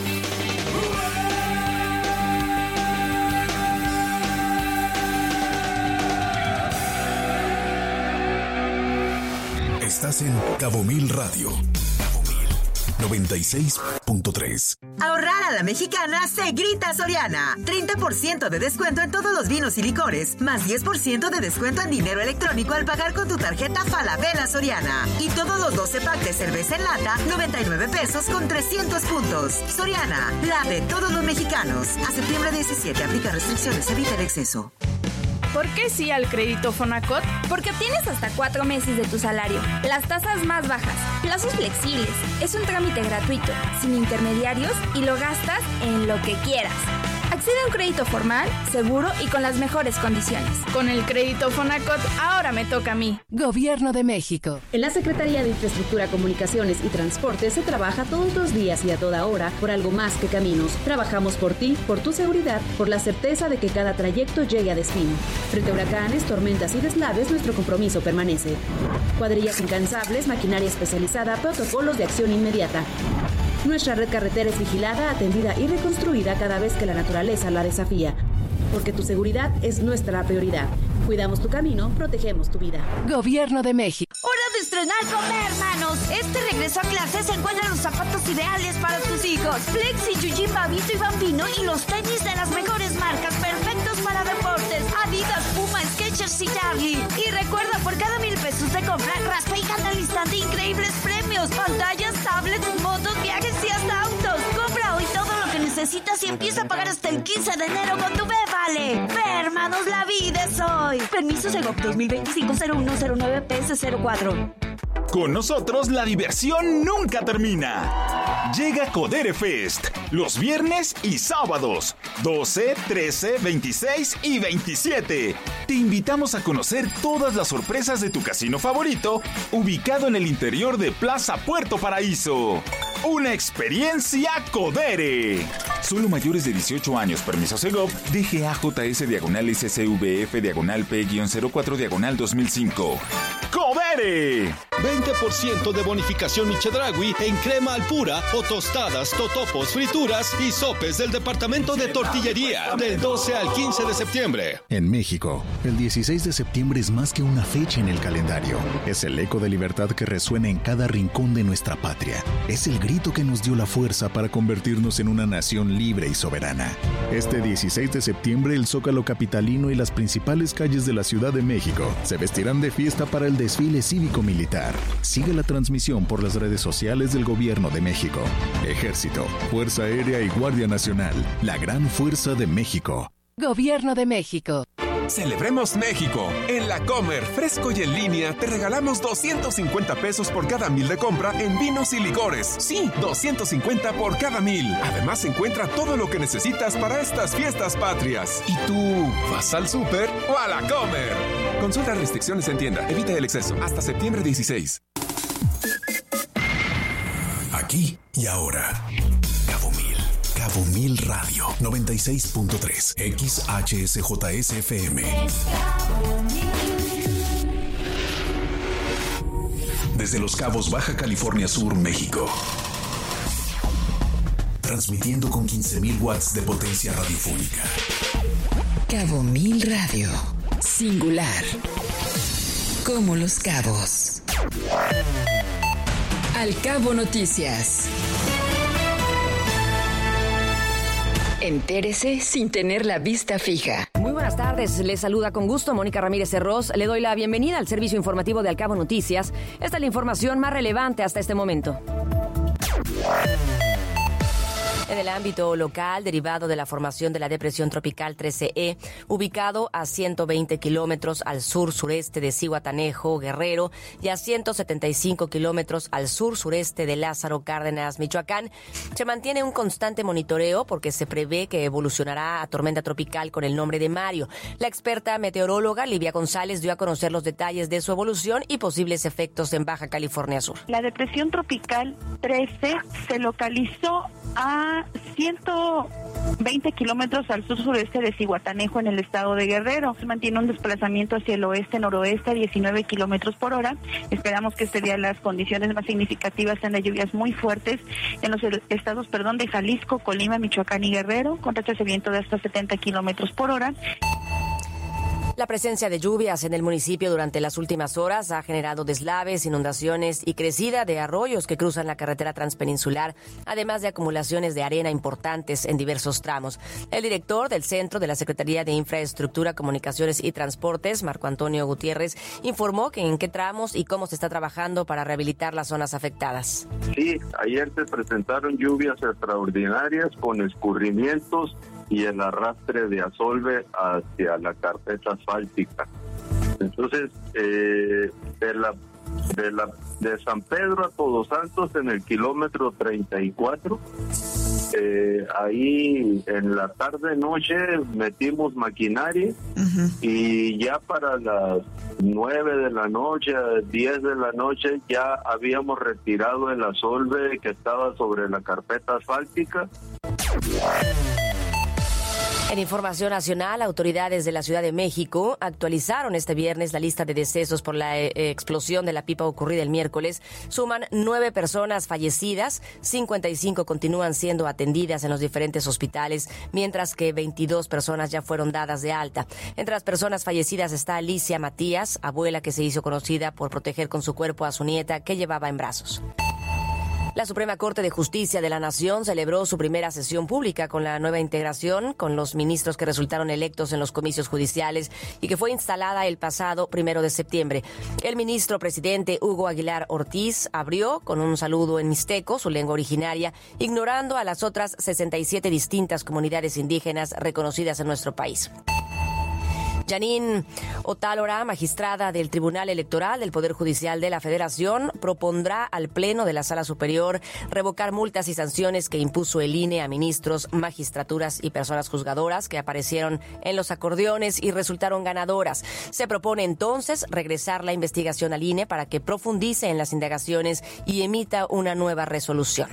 Estás en Cabo Mil Radio. Cabo Mil 96.3. Ahorrar a la mexicana se grita Soriana. 30% de descuento en todos los vinos y licores, más 10% de descuento en dinero electrónico al pagar con tu tarjeta Falabella Soriana. Y todos los 12 packs de cerveza en lata, 99 pesos con 300 puntos. Soriana, la de todos los mexicanos. A septiembre 17, aplica restricciones, evita el exceso. ¿Por qué sí al crédito Fonacot? Porque obtienes hasta 4 meses de tu salario, las tasas más bajas, plazos flexibles, es un trámite gratuito, sin intermediarios y lo gastas en lo que quieras. Accede a un crédito formal, seguro y con las mejores condiciones. Con el crédito Fonacot, ahora me toca a mí. Gobierno de México. En la Secretaría de Infraestructura, Comunicaciones y Transporte se trabaja todos los días y a toda hora por algo más que caminos. Trabajamos por ti, por tu seguridad, por la certeza de que cada trayecto llegue a destino. Frente a huracanes, tormentas y deslaves, nuestro compromiso permanece. Cuadrillas incansables, maquinaria especializada, protocolos de acción inmediata. Nuestra red carretera es vigilada, atendida y reconstruida cada vez que la naturaleza la desafía. Porque tu seguridad es nuestra prioridad. Cuidamos tu camino, protegemos tu vida. Gobierno de México. ¡Hora de estrenar Comer, hermanos! Este regreso a clases encuentra los zapatos ideales para tus hijos. Flexi, Yujin, Babito y Bambino y los tenis de las mejores marcas, perfectos para deportes. Adidas, Puma, Skechers y Charlie. Y recuerda, por cada 1,000 pesos de compra, raspa y gana al instante increíbles premios. Pantallas, tablets, motos, viajes y hasta autos. Compra hoy todo lo que necesitas y empieza a pagar hasta el 15 de enero con tu Vale. Ve, hermanos, la vida es hoy. Permiso Segov 2025-0109-PS04. Con nosotros la diversión nunca termina. Llega Codere Fest los viernes y sábados 12, 13, 26 y 27. Te invitamos a conocer todas las sorpresas de tu casino favorito, ubicado en el interior de Plaza Puerto Paraíso. Una experiencia Codere. Solo mayores de 18 años. Permiso Segov, DGAJS/SCVF/P-04-2005. ¡Codere! 20% de bonificación Chedraui en crema al pura o tostadas, totopos, frituras y sopes del departamento de tortillería del 12 al 15 de septiembre. En México, el 16 de septiembre es más que una fecha en el calendario. Es el eco de libertad que resuena en cada rincón de nuestra patria. Es el grito que nos dio la fuerza para convertirnos en una nación libre y soberana. Este 16 de septiembre, el Zócalo capitalino y las principales calles de la Ciudad de México se vestirán de fiesta para el desfile cívico-militar. Sigue la transmisión por las redes sociales del Gobierno de México. Ejército, Fuerza Aérea y Guardia Nacional, la gran fuerza de México. Gobierno de México. Celebremos México. En La Comer, fresco y en línea, te regalamos 250 pesos por cada 1,000 de compra en vinos y licores. Sí, 250 por cada 1,000. Además, encuentra todo lo que necesitas para estas fiestas patrias. ¿Y tú, vas al súper o a La Comer? Consulta restricciones en tienda. Evita el exceso. Hasta septiembre 16. Aquí y ahora. Cabo Mil Radio 96.3 XHSJSFM. Desde Los Cabos, Baja California Sur, México. Transmitiendo con 15,000 watts de potencia radiofónica. Cabo Mil Radio. Singular. Como Los Cabos. Al Cabo Noticias. Entérese sin tener la vista fija. Muy buenas tardes, les saluda con gusto Mónica Ramírez Herroz. Le doy la bienvenida al servicio informativo de Al Cabo Noticias. Esta es la información más relevante hasta este momento. En el ámbito local, derivado de la formación de la depresión tropical 13E, ubicado a 120 kilómetros al sur-sureste de Zihuatanejo, Guerrero, y a 175 kilómetros al sur-sureste de Lázaro Cárdenas, Michoacán, se mantiene un constante monitoreo porque se prevé que evolucionará a tormenta tropical con el nombre de Mario. La experta meteoróloga Livia González dio a conocer los detalles de su evolución y posibles efectos en Baja California Sur. La depresión tropical 13 se localizó a 120 kilómetros al sur-sureste de Zihuatanejo en el estado de Guerrero. Se mantiene un desplazamiento hacia el oeste-noroeste a 19 kilómetros por hora. Esperamos que este día las condiciones más significativas sean de lluvias muy fuertes en los estados de Jalisco, Colima, Michoacán y Guerrero, con rachas de viento de hasta 70 kilómetros por hora. La presencia de lluvias en el municipio durante las últimas horas ha generado deslaves, inundaciones y crecida de arroyos que cruzan la carretera transpeninsular, además de acumulaciones de arena importantes en diversos tramos. El director del Centro de la Secretaría de Infraestructura, Comunicaciones y Transportes, Marco Antonio Gutiérrez, informó que en qué tramos y cómo se está trabajando para rehabilitar las zonas afectadas. Sí, ayer se presentaron lluvias extraordinarias con escurrimientos y el arrastre de asolve hacia la carpeta asfáltica. Entonces, de San Pedro a Todos Santos en el kilómetro 34, ahí en la tarde-noche metimos maquinaria y ya para las 9 de la noche, 10 de la noche, ya habíamos retirado el asolve que estaba sobre la carpeta asfáltica. En información nacional, autoridades de la Ciudad de México actualizaron este viernes la lista de decesos por la explosión de la pipa ocurrida el miércoles. Suman 9 personas fallecidas, 55 continúan siendo atendidas en los diferentes hospitales, mientras que 22 personas ya fueron dadas de alta. Entre las personas fallecidas está Alicia Matías, abuela que se hizo conocida por proteger con su cuerpo a su nieta que llevaba en brazos. La Suprema Corte de Justicia de la Nación celebró su primera sesión pública con la nueva integración con los ministros que resultaron electos en los comicios judiciales y que fue instalada el pasado 1 de septiembre. El ministro presidente Hugo Aguilar Ortiz abrió con un saludo en mixteco, su lengua originaria, ignorando a las otras 67 distintas comunidades indígenas reconocidas en nuestro país. Janine Otálora, magistrada del Tribunal Electoral del Poder Judicial de la Federación, propondrá al Pleno de la Sala Superior revocar multas y sanciones que impuso el INE a ministros, magistraturas y personas juzgadoras que aparecieron en los acordeones y resultaron ganadoras. Se propone entonces regresar la investigación al INE para que profundice en las indagaciones y emita una nueva resolución.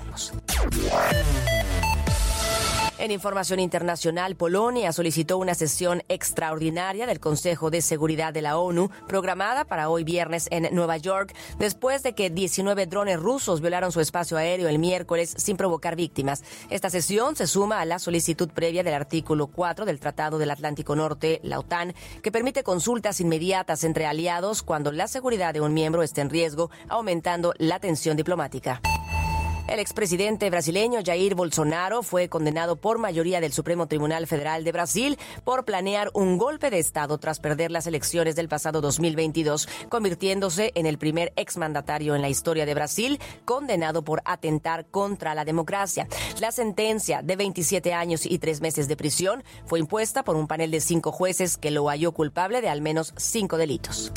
En información internacional, Polonia solicitó una sesión extraordinaria del Consejo de Seguridad de la ONU, programada para hoy viernes en Nueva York, después de que 19 drones rusos violaron su espacio aéreo el miércoles sin provocar víctimas. Esta sesión se suma a la solicitud previa del artículo 4 del Tratado del Atlántico Norte, la OTAN, que permite consultas inmediatas entre aliados cuando la seguridad de un miembro esté en riesgo, aumentando la tensión diplomática. El expresidente brasileño Jair Bolsonaro fue condenado por mayoría del Supremo Tribunal Federal de Brasil por planear un golpe de Estado tras perder las elecciones del pasado 2022, convirtiéndose en el primer exmandatario en la historia de Brasil condenado por atentar contra la democracia. La sentencia de 27 años y 3 meses de prisión fue impuesta por un panel de 5 jueces que lo halló culpable de al menos 5 delitos.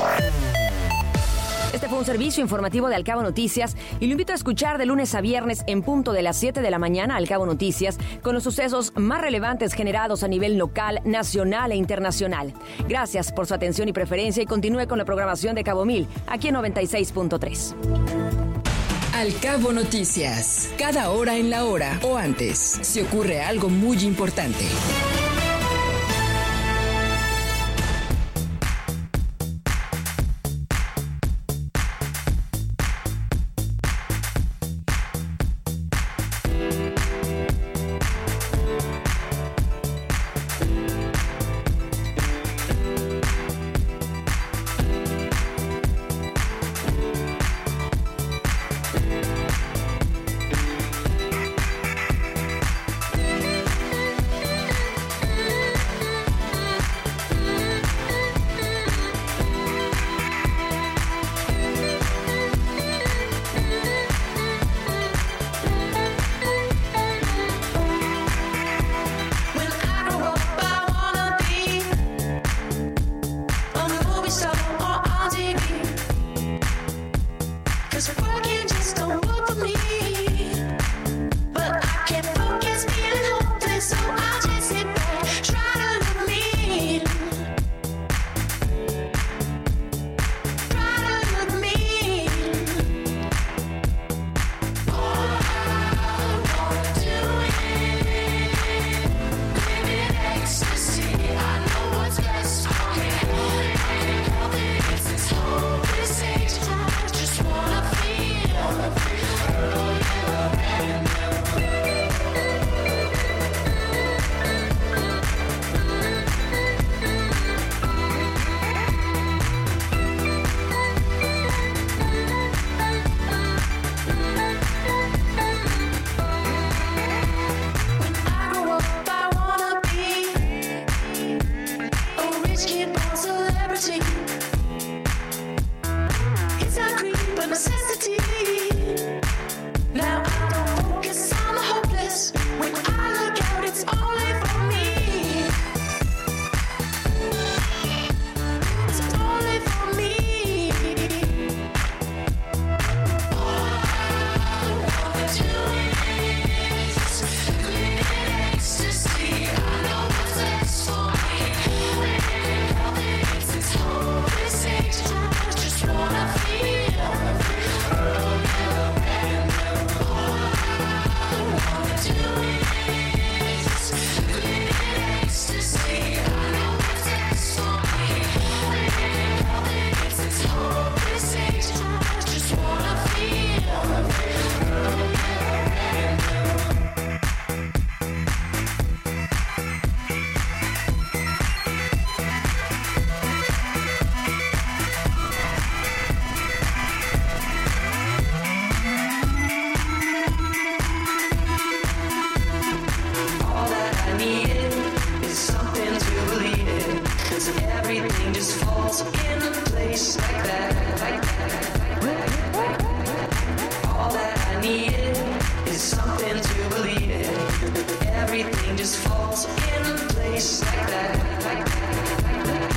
Este fue un servicio informativo de Al Cabo Noticias y lo invito a escuchar de lunes a viernes en punto de las 7 de la mañana Al Cabo Noticias con los sucesos más relevantes generados a nivel local, nacional e internacional. Gracias por su atención y preferencia y continúe con la programación de Cabo Mil aquí en 96.3. Al Cabo Noticias, cada hora en la hora o antes, si ocurre algo muy importante. celebrity. It's a creep, a necessity. Now I don't focus on the hopeless. When I look out, it's only for me. It's only for me. All I wanna do is live in ecstasy. I know what's best for me. It's hopeless age. I just wanna feel. Everything just falls in place like that, like that. All that I needed is something to believe in. Everything just falls in place like that, like that, like that.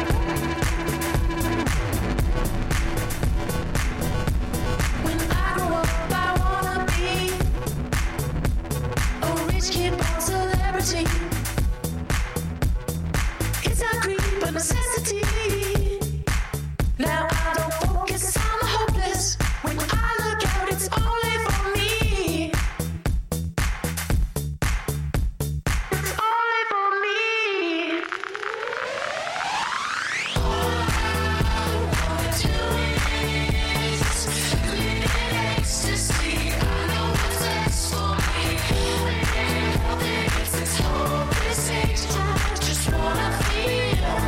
When I grow up, I wanna be a rich kid born celebrity. It's a creep, a necessity. Now I don't focus on the hopeless. When I look out, it's only for me. It's only for me. All I wanna do is live in ecstasy. I know what's best for me. It's hopeless age. I just wanna feel.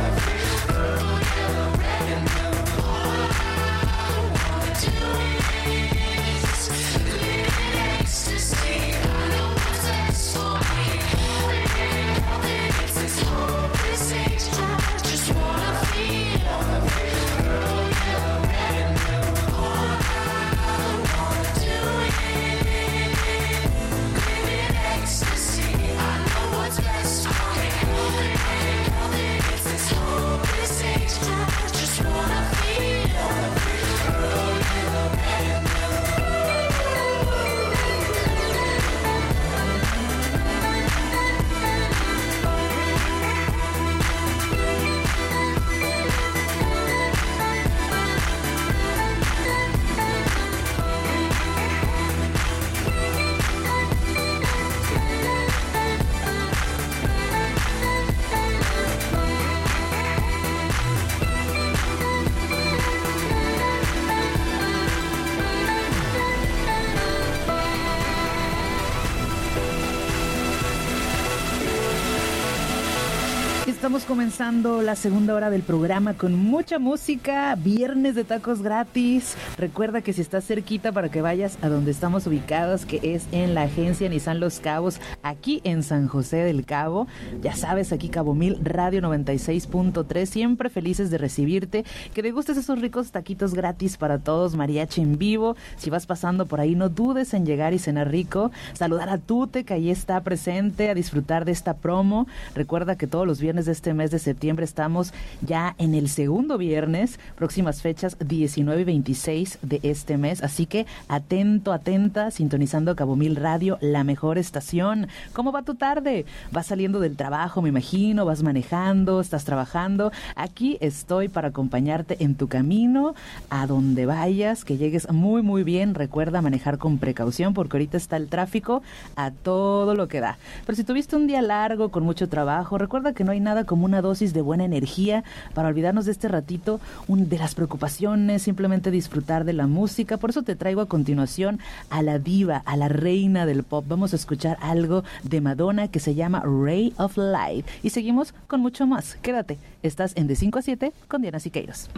Estamos comenzando la segunda hora del programa con mucha música, viernes de tacos gratis. Recuerda que si estás cerquita para que vayas a donde estamos ubicados, que es en la agencia Nissan Los Cabos, aquí en San José del Cabo. Ya sabes, aquí Cabo Mil, Radio 96.3, siempre felices de recibirte. Que degustes esos ricos taquitos gratis para todos, mariachi en vivo. Si vas pasando por ahí, no dudes en llegar y cenar rico. Saludar a Tute, que ahí está presente, a disfrutar de esta promo. Recuerda que todos los viernes de este mes de septiembre estamos ya en el segundo viernes, próximas fechas 19 y 26 de este mes, así que atento, atenta, sintonizando Cabo Mil Radio, la mejor estación. ¿Cómo va tu tarde? ¿Vas saliendo del trabajo, me imagino? ¿Vas manejando? ¿Estás trabajando? Aquí estoy para acompañarte en tu camino, a donde vayas, que llegues muy, muy bien. Recuerda manejar con precaución, porque ahorita está el tráfico a todo lo que da. Pero si tuviste un día largo, con mucho trabajo, recuerda que no hay nada como una dosis de buena energía para olvidarnos de este ratito, de las preocupaciones, simplemente disfrutar de la música. Por eso te traigo a continuación a la diva, a la reina del pop. Vamos a escuchar algo de Madonna que se llama Ray of Light. Y seguimos con mucho más. Quédate, estás en De 5 a 7 con Diana Siqueiros.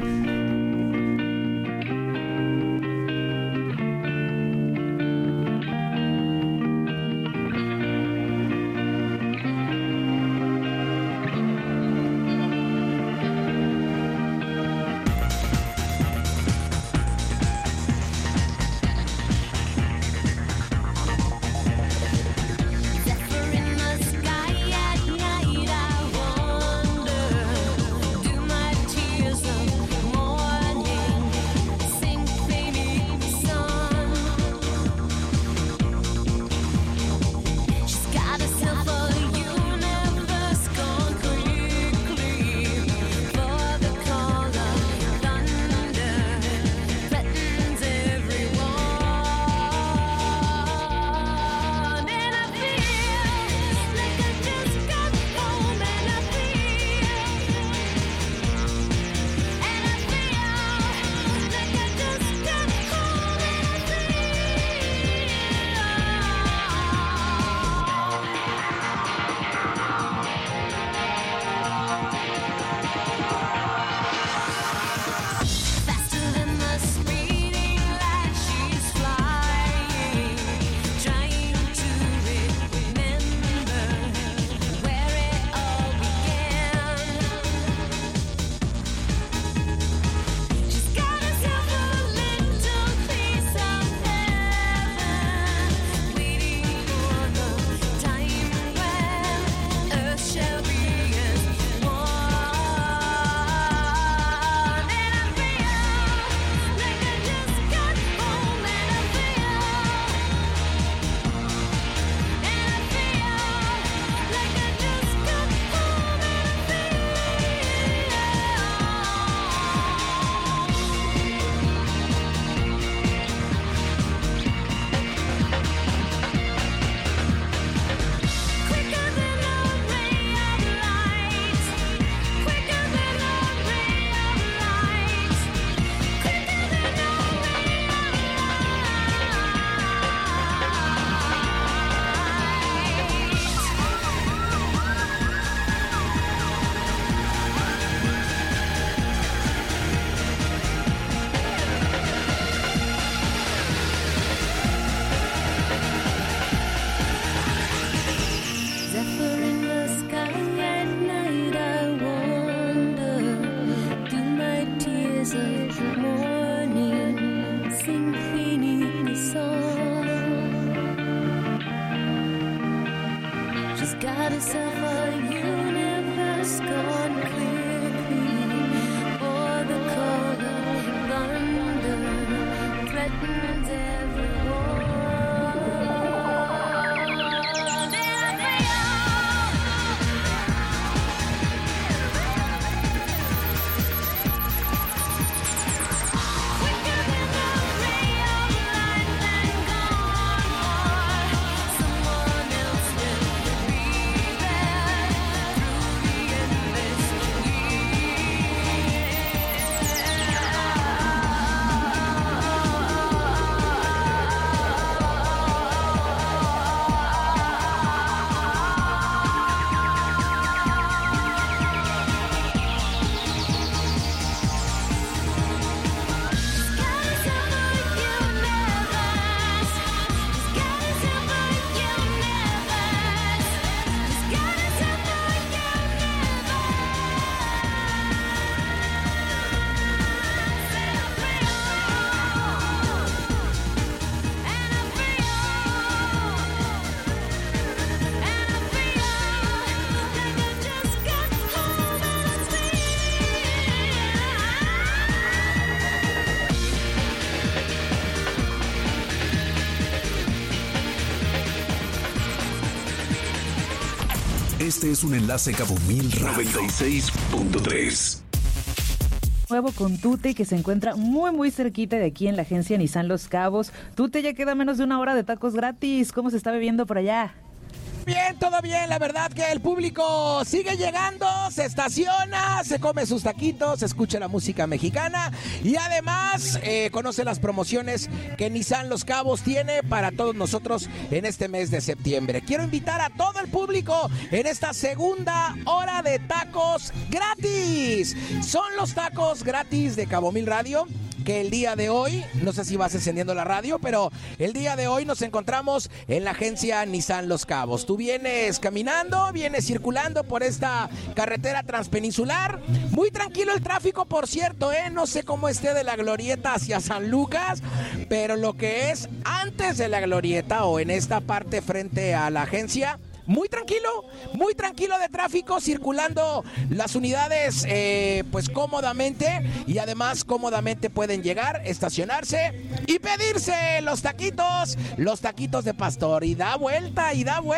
Este es un enlace Cabo Mil Radio 96.3. Nuevo con Tute, que se encuentra muy cerquita de aquí en la agencia Nissan Los Cabos. Tute, ya queda menos de una hora de tacos gratis. ¿Cómo se está bebiendo por allá? Bien, todo bien, la verdad que el público sigue llegando, se estaciona, se come sus taquitos, escucha la música mexicana y además conoce las promociones que Nissan Los Cabos tiene para todos nosotros en este mes de septiembre. Quiero invitar a todo el público en esta segunda hora de tacos gratis. Son los tacos gratis de Cabo Mil Radio, que el día de hoy, no sé si vas encendiendo la radio, pero el día de hoy nos encontramos en la agencia Nissan Los Cabos. Tú vienes caminando, vienes circulando por esta carretera transpeninsular. Muy tranquilo el tráfico, por cierto, no sé cómo esté de la Glorieta hacia San Lucas, pero lo que es antes de la Glorieta o en esta parte frente a la agencia, muy tranquilo de tráfico, circulando las unidades pues cómodamente, y además cómodamente pueden llegar, estacionarse y pedirse los taquitos de pastor, y da vuelta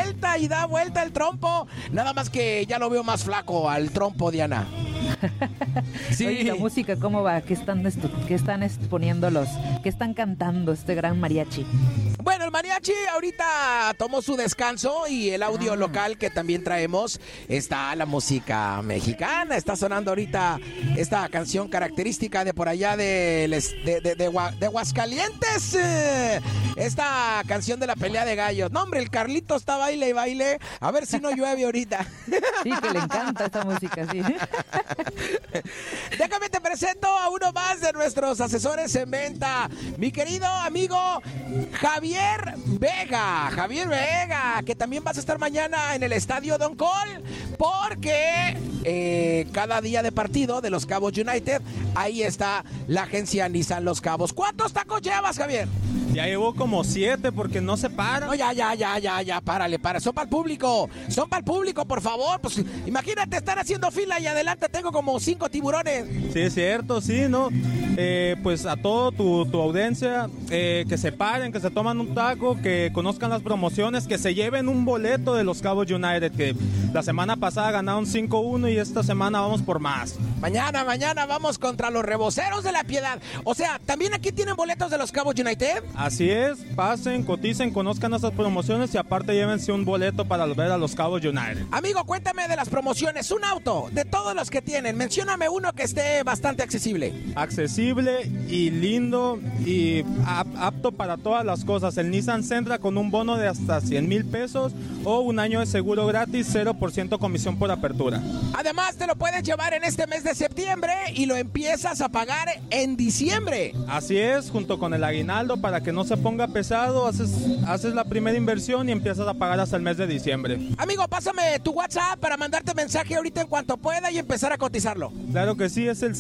el trompo, nada más que ya lo veo más flaco al trompo, Diana. Sí. Oye, la música, ¿cómo va? ¿Qué están exponiendo qué están cantando este gran mariachi? Bueno, el mariachi ahorita tomó su descanso y el audio local que también traemos está la música mexicana. Está sonando ahorita esta canción característica de por allá de Aguascalientes. Esta canción de la pelea de gallos. No, hombre, el Carlito está baile y baile. A ver si no llueve ahorita. Sí, que le encanta esta música, sí. Déjame te presento a uno más de nuestros asesores en venta. Mi querido amigo Javier Vega, que también vas a estar mañana en el Estadio Don Col, porque cada día de partido de los Cabos United, ahí está la agencia Nissan Los Cabos. ¿Cuántos tacos llevas, Javier? Ya llevo como 7 porque no se paran. No, ya, párale. Son para el público, por favor. Pues imagínate estar haciendo fila y adelante tengo como 5 tiburones. Sí, es cierto, sí, ¿no? Pues a todo tu audiencia, que se paren, que se toman un taco, que conozcan las promociones, que se lleven un boleto de los Cabos United, que la semana pasada ganaron 5-1 y esta semana vamos por más. Mañana vamos contra los Reboceros de la Piedad. O sea, ¿también aquí tienen boletos de los Cabos United? Así es, pasen, coticen, conozcan nuestras promociones y aparte llévense un boleto para ver a los Cabos United. Amigo, cuéntame de las promociones. Un auto, de todos los que tienen, mencióname uno que esté bastante accesible. Accesible y lindo y apto para todas las cosas. El Nissan Sentra con un bono de hasta 100,000 pesos o un año de seguro gratis, 0% comisión por apertura. Además, te lo puedes llevar en este mes de septiembre y lo empiezas a pagar en diciembre. Así es, junto con el aguinaldo, para que no se ponga pesado, haces la primera inversión y empiezas a pagar hasta el mes de diciembre. Amigo, pásame tu WhatsApp para mandarte mensaje ahorita en cuanto pueda y empezar a cotizarlo. Claro que sí, es el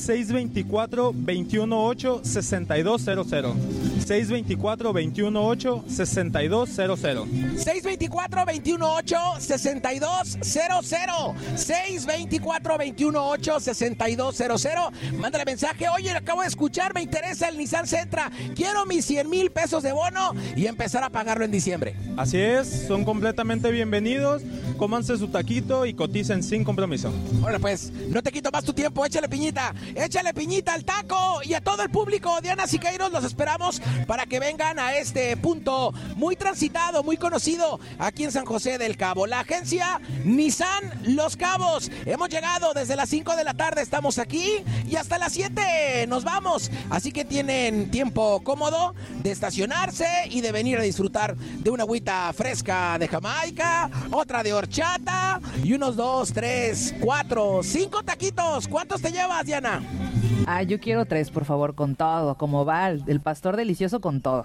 624-218-6200. 624-218-6200. 624-218-6200. 624-218-6200. Mándale mensaje. Oye, acabo de escuchar, me interesa el Nissan Sentra. Quiero mis 100,000 pesos de bono y empezar a pagarlo en diciembre. Así es, son completamente bienvenidos. Cómanse su taquito y coticen sin compromiso. Bueno, pues, no te quito más tu tiempo. Échale piñita al taco y a todo el público. Diana Siqueiros, los esperamos para que vengan a este punto muy transitado, muy conocido aquí en San José del Cabo. La agencia Nissan Los Cabos. Hemos llegado desde las 5 de la tarde, estamos aquí y hasta las 7 nos vamos. Así que tienen tiempo cómodo de estacionarse y de venir a disfrutar de una agüita fresca de Jamaica, otra de horchata y unos 2, 3, 4, 5 taquitos. ¿Cuántos te llevas, Diana? Yo quiero 3, por favor, con todo. Como va el pastor delicioso con todo.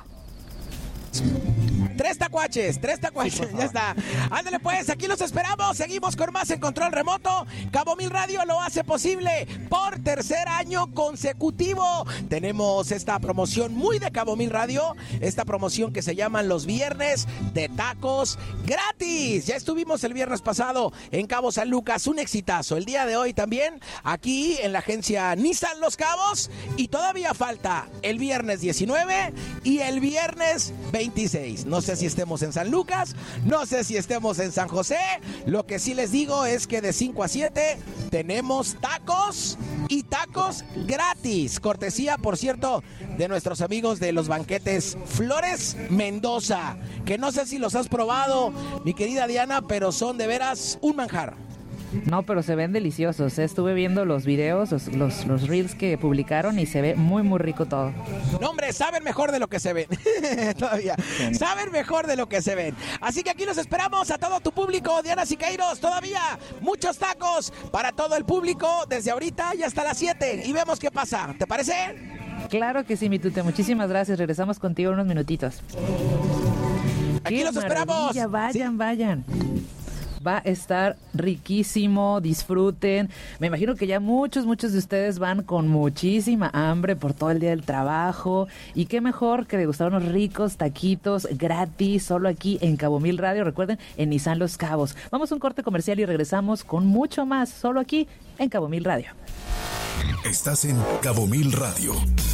3 tacuaches, ya está. Ándale pues, aquí los esperamos. Seguimos con más en Control Remoto. Cabo Mil Radio lo hace posible por tercer año consecutivo. Tenemos esta promoción muy de Cabo Mil Radio, esta promoción que se llaman los viernes de tacos gratis. Ya estuvimos el viernes pasado en Cabo San Lucas, un exitazo. El día de hoy también aquí en la agencia Nissan Los Cabos, y todavía falta el viernes 19 y el viernes 26. Nos sé si estemos en San Lucas, no sé si estemos en San José. Lo que sí les digo es que de 5 a 7 tenemos tacos y tacos gratis. Cortesía, por cierto, de nuestros amigos de los banquetes Flores Mendoza, que no sé si los has probado, mi querida Diana, pero son de veras un manjar. No, pero se ven deliciosos. Estuve viendo los videos, los reels que publicaron y se ve muy, muy rico todo. No, hombre, saben mejor de lo que se ven. Todavía. Saben mejor de lo que se ven. Así que aquí los esperamos a todo tu público, Diana Siqueiros. Todavía muchos tacos para todo el público desde ahorita y hasta las 7. Y vemos qué pasa. ¿Te parece? Claro que sí, mi Tute. Muchísimas gracias. Regresamos contigo en unos minutitos. Aquí los esperamos. Vayan. Va a estar riquísimo, disfruten. Me imagino que ya muchos de ustedes van con muchísima hambre por todo el día del trabajo. Y qué mejor que degustar unos ricos taquitos gratis, solo aquí en Cabo Mil Radio. Recuerden, en Nissan Los Cabos. Vamos a un corte comercial y regresamos con mucho más, solo aquí en Cabo Mil Radio. Estás en Cabo Mil Radio.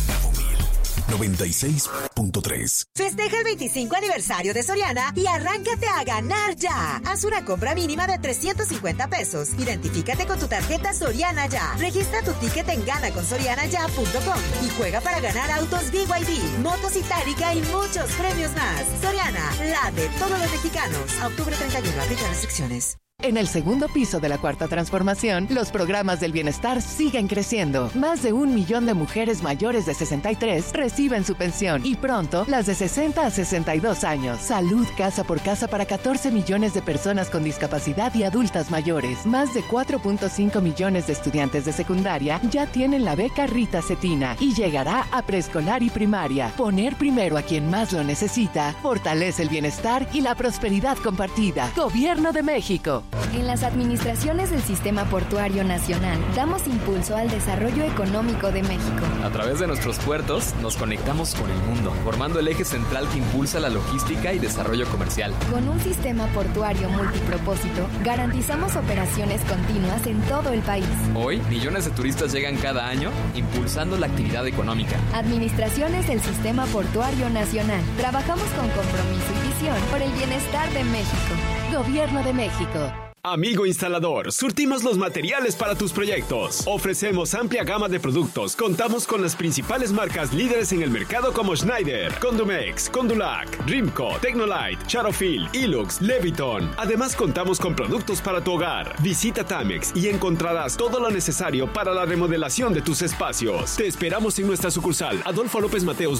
96.3. Festeja el 25 aniversario de Soriana y arráncate a ganar ya. Haz una compra mínima de 350 pesos. Identifícate con tu tarjeta Soriana Ya. Registra tu ticket en ganaconsorianaya.com y juega para ganar autos BYD, motos Itálica y muchos premios más. Soriana, la de todos los mexicanos. A octubre 31, aplica restricciones. En el segundo piso de la Cuarta Transformación, los programas del bienestar siguen creciendo. Más de 1 millón de mujeres mayores de 63 reciben su pensión y pronto las de 60 a 62 años. Salud casa por casa para 14 millones de personas con discapacidad y adultas mayores. Más de 4.5 millones de estudiantes de secundaria ya tienen la beca Rita Cetina y llegará a preescolar y primaria. Poner primero a quien más lo necesita fortalece el bienestar y la prosperidad compartida. Gobierno de México. En las administraciones del Sistema Portuario Nacional, damos impulso al desarrollo económico de México. A través de nuestros puertos, nos conectamos con el mundo, formando el eje central que impulsa la logística y desarrollo comercial. Con un sistema portuario multipropósito, garantizamos operaciones continuas en todo el país. Hoy, millones de turistas llegan cada año, impulsando la actividad económica. Administraciones del Sistema Portuario Nacional. Trabajamos con compromiso y visión por el bienestar de México. Gobierno de México. Amigo instalador, surtimos los materiales para tus proyectos. Ofrecemos amplia gama de productos. Contamos con las principales marcas líderes en el mercado como Schneider, Condumex, Condulac, Rimco, Tecnolite, Charofil, Ilux, Leviton. Además contamos con productos para tu hogar. Visita Tamex y encontrarás todo lo necesario para la remodelación de tus espacios. Te esperamos en nuestra sucursal Adolfo López Mateos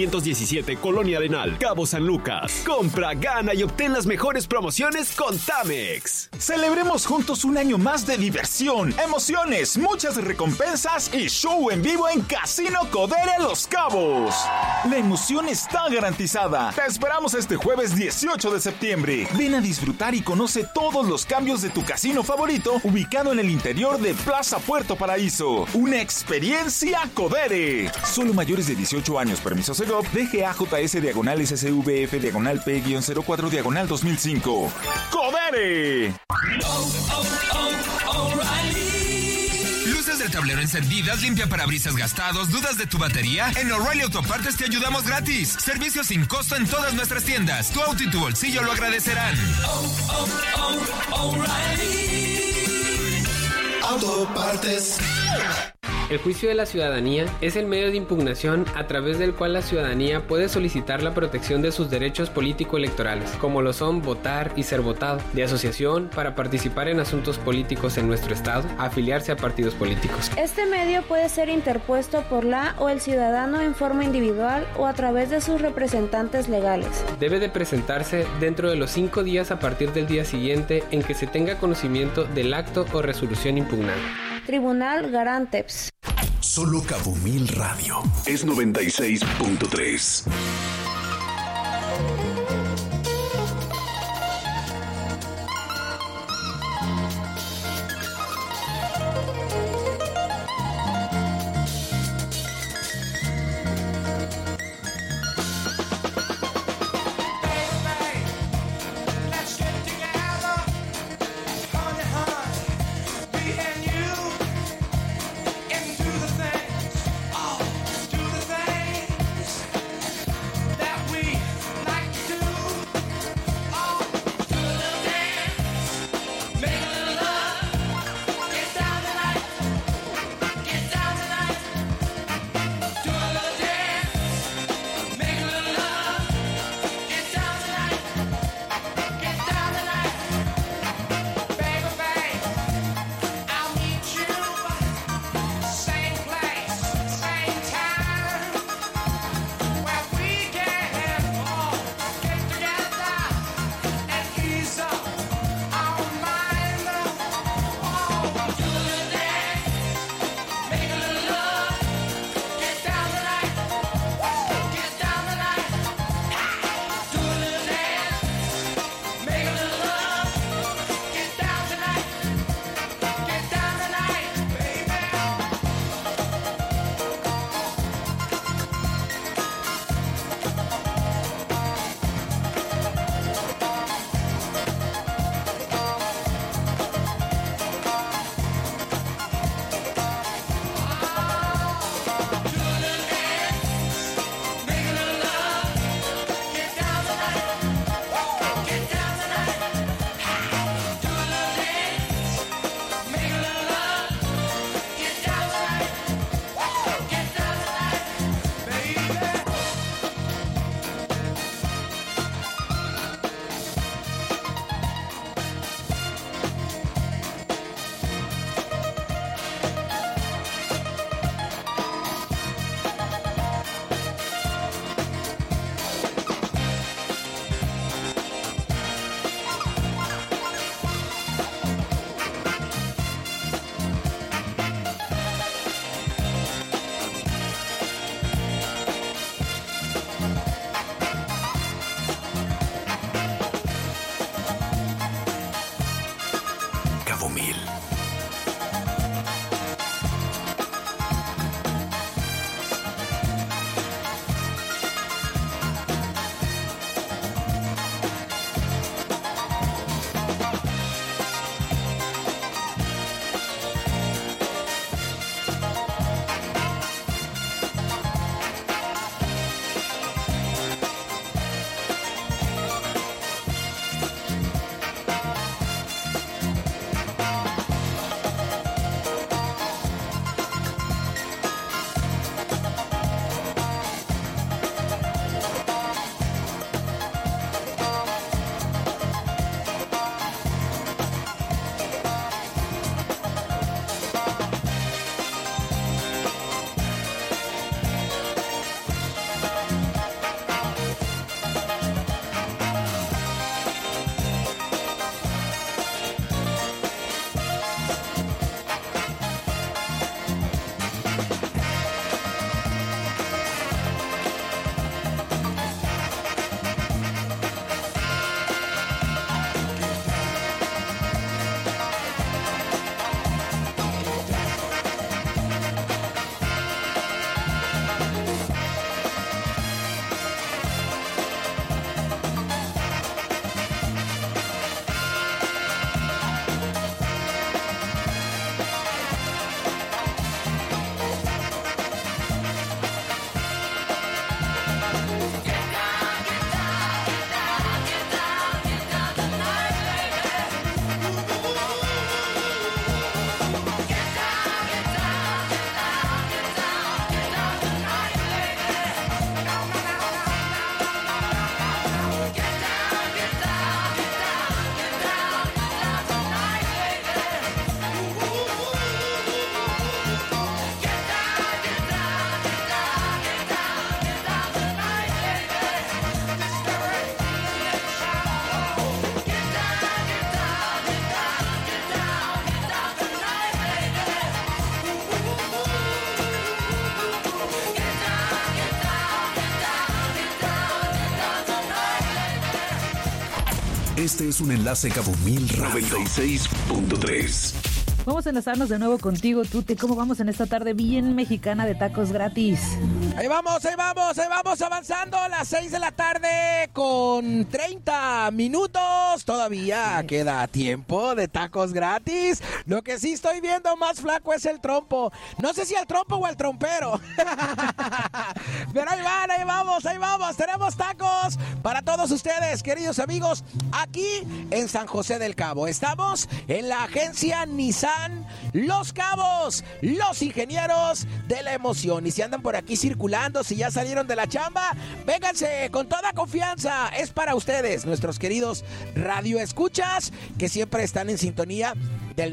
2517, Colonia Arenal, Cabo San Lucas. Compra, gana y obtén las mejores promociones con Tamex. Celebremos juntos un año más de diversión, emociones, muchas recompensas y show en vivo en Casino Codere Los Cabos. La emoción está garantizada. Te esperamos este jueves 18 de septiembre. Ven a disfrutar y conoce todos los cambios de tu casino favorito ubicado en el interior de Plaza Puerto Paraíso. Una experiencia Codere. Solo mayores de 18 años, permiso Segov, DGAJS/P-04-04-2005. ¡Codere! Luces del tablero encendidas, limpia parabrisas gastados, dudas de tu batería. En O'Reilly Autopartes te ayudamos gratis. Servicio sin costo en todas nuestras tiendas. Tu auto y tu bolsillo lo agradecerán. O'Reilly Autopartes. El juicio de la ciudadanía es el medio de impugnación a través del cual la ciudadanía puede solicitar la protección de sus derechos político-electorales, como lo son votar y ser votado, de asociación para participar en asuntos políticos en nuestro estado, afiliarse a partidos políticos. Este medio puede ser interpuesto por la o el ciudadano en forma individual o a través de sus representantes legales. Debe de presentarse dentro de los 5 días a partir del día siguiente en que se tenga conocimiento del acto o resolución impugnada. Tribunal Garanteps. Solo Cabo Mil Radio es 96.3. Este es un enlace Cabo Mil Radio 96.3. Vamos a enlazarnos de nuevo contigo, Tute. ¿Cómo vamos en esta tarde bien mexicana de tacos gratis? Ahí vamos avanzando a las 6 de la tarde con 30 minutos. Todavía queda tiempo de tacos gratis. Lo que sí estoy viendo más flaco es el trompo. No sé si al trompo o al trompero. Pero ahí vamos. Tenemos tacos para todos ustedes, queridos amigos, aquí en San José del Cabo. Estamos en la agencia Nissan Los Cabos, los ingenieros de la emoción. Y si andan por aquí circulando, si ya salieron de la chamba, vénganse con toda confianza. Es para ustedes, nuestros queridos radioescuchas, que siempre están en sintonía del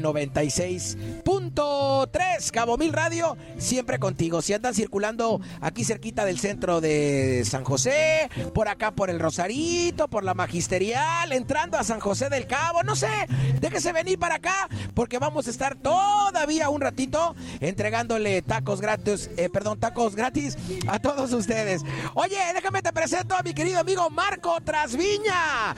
96.3 Cabo Mil Radio, siempre contigo. Si andan circulando aquí cerquita del centro de San José, por acá por el Rosarito, por la Magisterial, entrando a San José del Cabo, no sé, déjese venir para acá, porque vamos a estar todavía un ratito entregándole tacos gratis a todos ustedes. Oye, déjame te presento a mi querido amigo Marco Trasviña,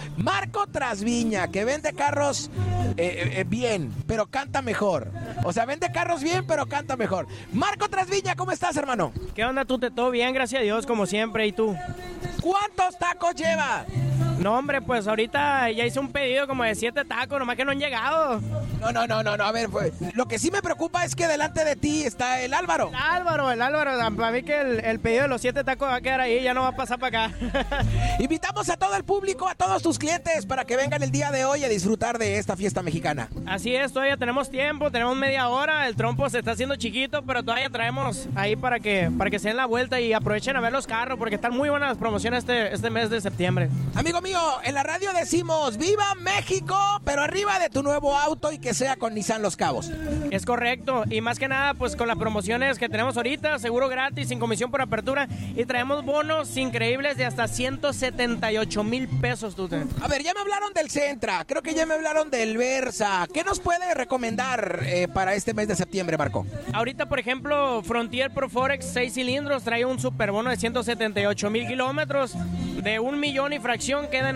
que vende carros bien, pero canta mejor. O sea, vende carros bien, pero canta mejor. Marco Trasviña, ¿cómo estás, hermano? ¿Qué onda, Tute? Todo bien, gracias a Dios, como siempre. ¿Y tú? ¿Cuántos tacos lleva? No, hombre, pues ahorita ya hice un pedido como de 7 tacos, nomás que no han llegado. No, a ver, lo que sí me preocupa es que delante de ti está el Álvaro. El Álvaro, para mí que el pedido de los 7 tacos va a quedar ahí, ya no va a pasar para acá. Invitamos a todo el público, a todos tus clientes, para que vengan el día de hoy a disfrutar de esta fiesta mexicana. Así es, todavía tenemos tiempo, tenemos media hora, el trompo se está haciendo chiquito, pero todavía traemos ahí para que se den la vuelta y aprovechen a ver los carros, porque están muy buenas las promociones este mes de septiembre. Amigo mío, en la radio decimos, ¡viva México! Pero arriba de tu nuevo auto y que sea con Nissan Los Cabos. Es correcto, y más que nada, pues con las promociones que tenemos ahorita, seguro gratis, sin comisión por apertura, y traemos bonos increíbles de hasta 178,000 pesos, Tute. A ver, ya me hablaron del Sentra, creo que ya me hablaron del Versa. ¿Qué nos puede recomendar para este mes de septiembre, Marco? Ahorita, por ejemplo, Frontier Pro Forex 6 cilindros trae un superbono de 178,000 kilómetros, de 1 millón y fracción quedan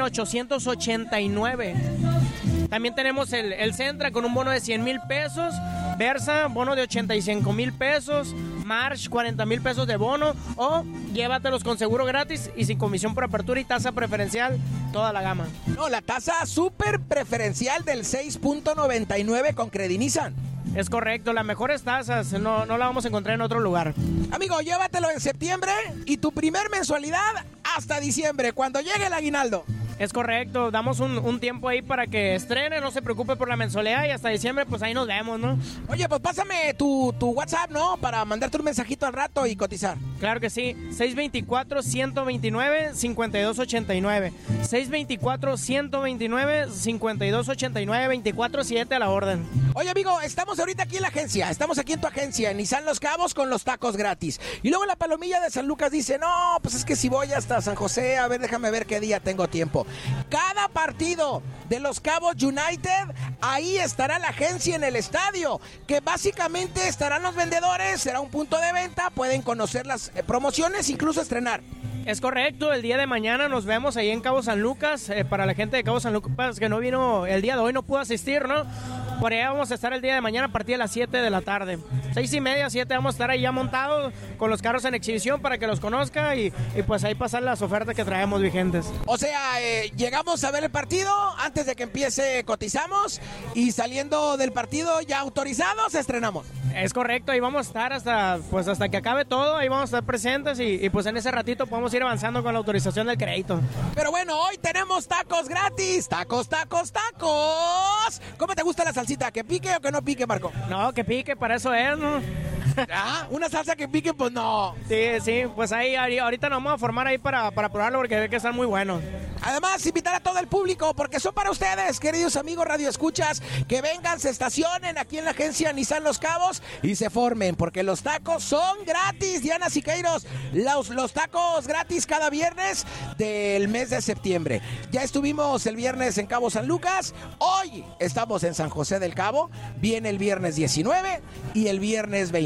889. También tenemos el Sentra con un bono de 100,000 pesos, Versa, bono de 85,000 pesos, March, 40,000 pesos de bono, o llévatelos con seguro gratis y sin comisión por apertura y tasa preferencial, toda la gama. No, la tasa súper preferencial del 6.99 con Credinizan. Es correcto, las mejores tasas, no la vamos a encontrar en otro lugar. Amigo, llévatelo en septiembre y tu primer mensualidad hasta diciembre, cuando llegue el aguinaldo. Es correcto, damos un tiempo ahí para que estrene, no se preocupe por la mensualidad y hasta diciembre pues ahí nos vemos, ¿no? Oye, pues pásame tu WhatsApp, ¿no? Para mandarte un mensajito al rato y cotizar. Claro que sí, 624-129-5289. 624-129-5289, 24/7 a la orden. Oye, amigo, estamos ahorita aquí en la agencia, estamos aquí en tu agencia, en Nissan Los Cabos con los tacos gratis. Y luego la palomilla de San Lucas dice, no, pues es que si voy hasta San José, a ver, déjame ver qué día tengo tiempo. Cada partido de Los Cabos United, ahí estará la agencia en el estadio, que básicamente estarán los vendedores, será un punto de venta, pueden conocer las promociones, incluso estrenar. Es correcto, el día de mañana nos vemos ahí en Cabo San Lucas, para la gente de Cabo San Lucas que no vino el día de hoy, no pudo asistir, ¿no? Por allá vamos a estar el día de mañana a partir de las 7 de la tarde. 6:30, 7 vamos a estar ahí ya montados con los carros en exhibición para que los conozca y pues ahí pasar las ofertas que traemos vigentes. O sea, llegamos a ver el partido, antes de que empiece cotizamos y saliendo del partido ya autorizados estrenamos. Es correcto, ahí vamos a estar hasta que acabe todo, ahí vamos a estar presentes y pues en ese ratito podemos ir avanzando con la autorización del crédito. Pero bueno, hoy tenemos tacos gratis, tacos. ¿Cómo te gusta la salsita? ¿Que pique o que no pique, Marco? No, que pique, para eso es, ¿no? Ah, una salsa que pique, pues no. Sí, pues ahí ahorita nos vamos a formar ahí para probarlo porque ve que están muy buenos. Además, invitar a todo el público, porque son para ustedes, queridos amigos radioescuchas, que vengan, se estacionen aquí en la agencia Nissan Los Cabos y se formen, porque los tacos son gratis, Diana Siqueiros, los tacos gratis cada viernes del mes de septiembre. Ya estuvimos el viernes en Cabo San Lucas, hoy estamos en San José del Cabo, viene el viernes 19 y el viernes 20.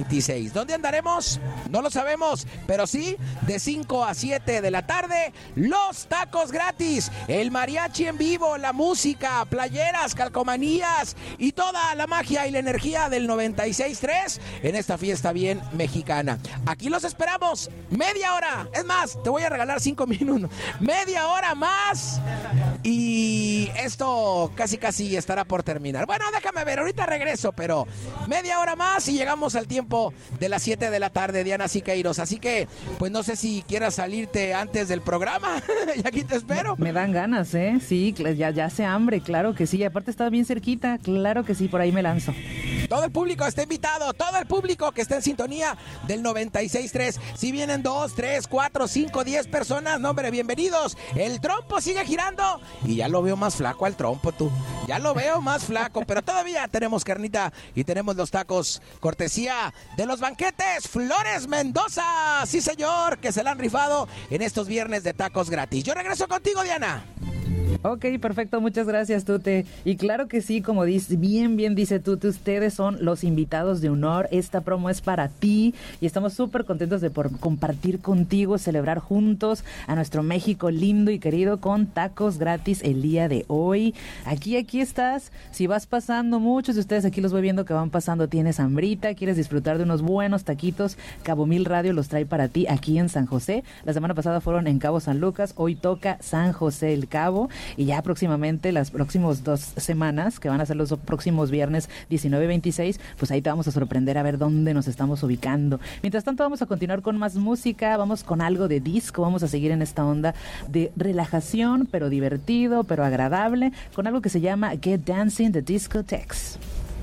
26. ¿Dónde andaremos? No lo sabemos, pero sí, de 5 a 7 de la tarde, los tacos gratis, el mariachi en vivo, la música, playeras, calcomanías y toda la magia y la energía del 96.3 en esta fiesta bien mexicana. Aquí los esperamos, media hora, es más, te voy a regalar 5 minutos, media hora más y esto casi estará por terminar. Bueno, déjame ver, ahorita regreso, pero media hora más y llegamos al tiempo de las 7 de la tarde, Diana Siqueiros. Así que, pues no sé si quieras salirte antes del programa. Y aquí te espero. Me dan ganas, ¿eh? Sí, ya hace hambre, claro que sí. Aparte está bien cerquita, claro que sí, por ahí me lanzo. Todo el público está invitado, todo el público que está en sintonía del 96.3. Si vienen 2, 3, 4, 5, 10 personas, no, hombre, bienvenidos. El trompo sigue girando y ya lo veo más flaco al trompo, tú. Ya lo veo más flaco, pero todavía tenemos carnita y tenemos los tacos cortesía de los banquetes Flores Mendoza. Sí, señor, que se la han rifado en estos viernes de tacos gratis. Yo regreso contigo, Diana. Ok, perfecto, muchas gracias, Tute. Y claro que sí, como dice, bien dice Tute, ustedes son los invitados de honor. Esta promo es para ti y estamos súper contentos de por compartir contigo, celebrar juntos a nuestro México lindo y querido con tacos gratis el día de hoy. Aquí estás. Si vas pasando, muchos de ustedes aquí los voy viendo que van pasando, tienes hambrita, quieres disfrutar de unos buenos taquitos, Cabo Mil Radio los trae para ti aquí en San José. La semana pasada fueron en Cabo San Lucas, hoy toca San José el Cabo. Y ya próximamente, las próximas 2 semanas, que van a ser los próximos viernes 19 y 26, pues ahí te vamos a sorprender a ver dónde nos estamos ubicando. Mientras tanto, vamos a continuar con más música, vamos con algo de disco, vamos a seguir en esta onda de relajación, pero divertido, pero agradable, con algo que se llama Get Dancing the Discotheques.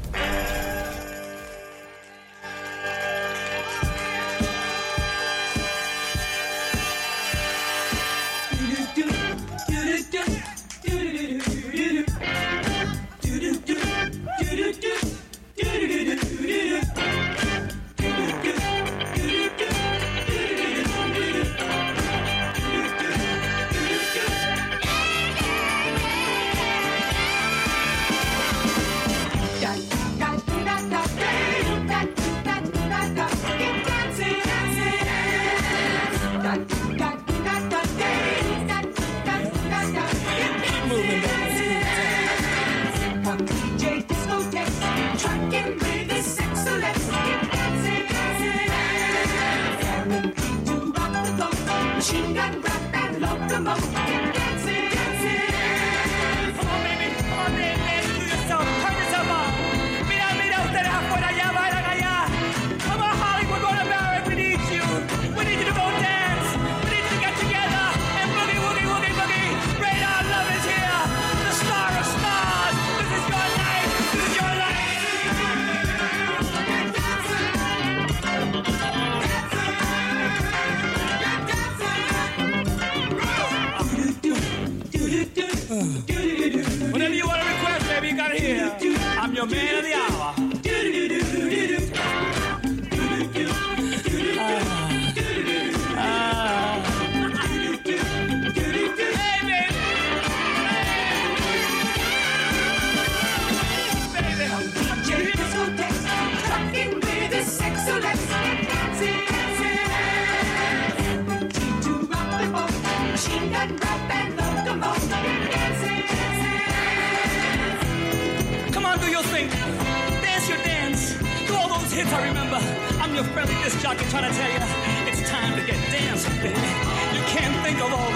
Machine gun rap and locomotive. Dancing, dancing. Come on, baby. Come on, baby. Dance to yourself. Turn yourself on. Mira, ustedes afuera allá, bailan allá. Come on, Hollywood, go to Barrett. We need you. We need you to go dance. We need you to get together and boogie, woogie, woogie, boogie. Radar Love is here. The star of stars. This is your life. This is your life. Whatever you want to request, baby, you got it here. I'm your man of the hour. Come on, do your thing. Dance your dance. Do all those hits I remember. I'm your friendly disc jockey trying to tell you it's time to get dancing, baby. You can't think of all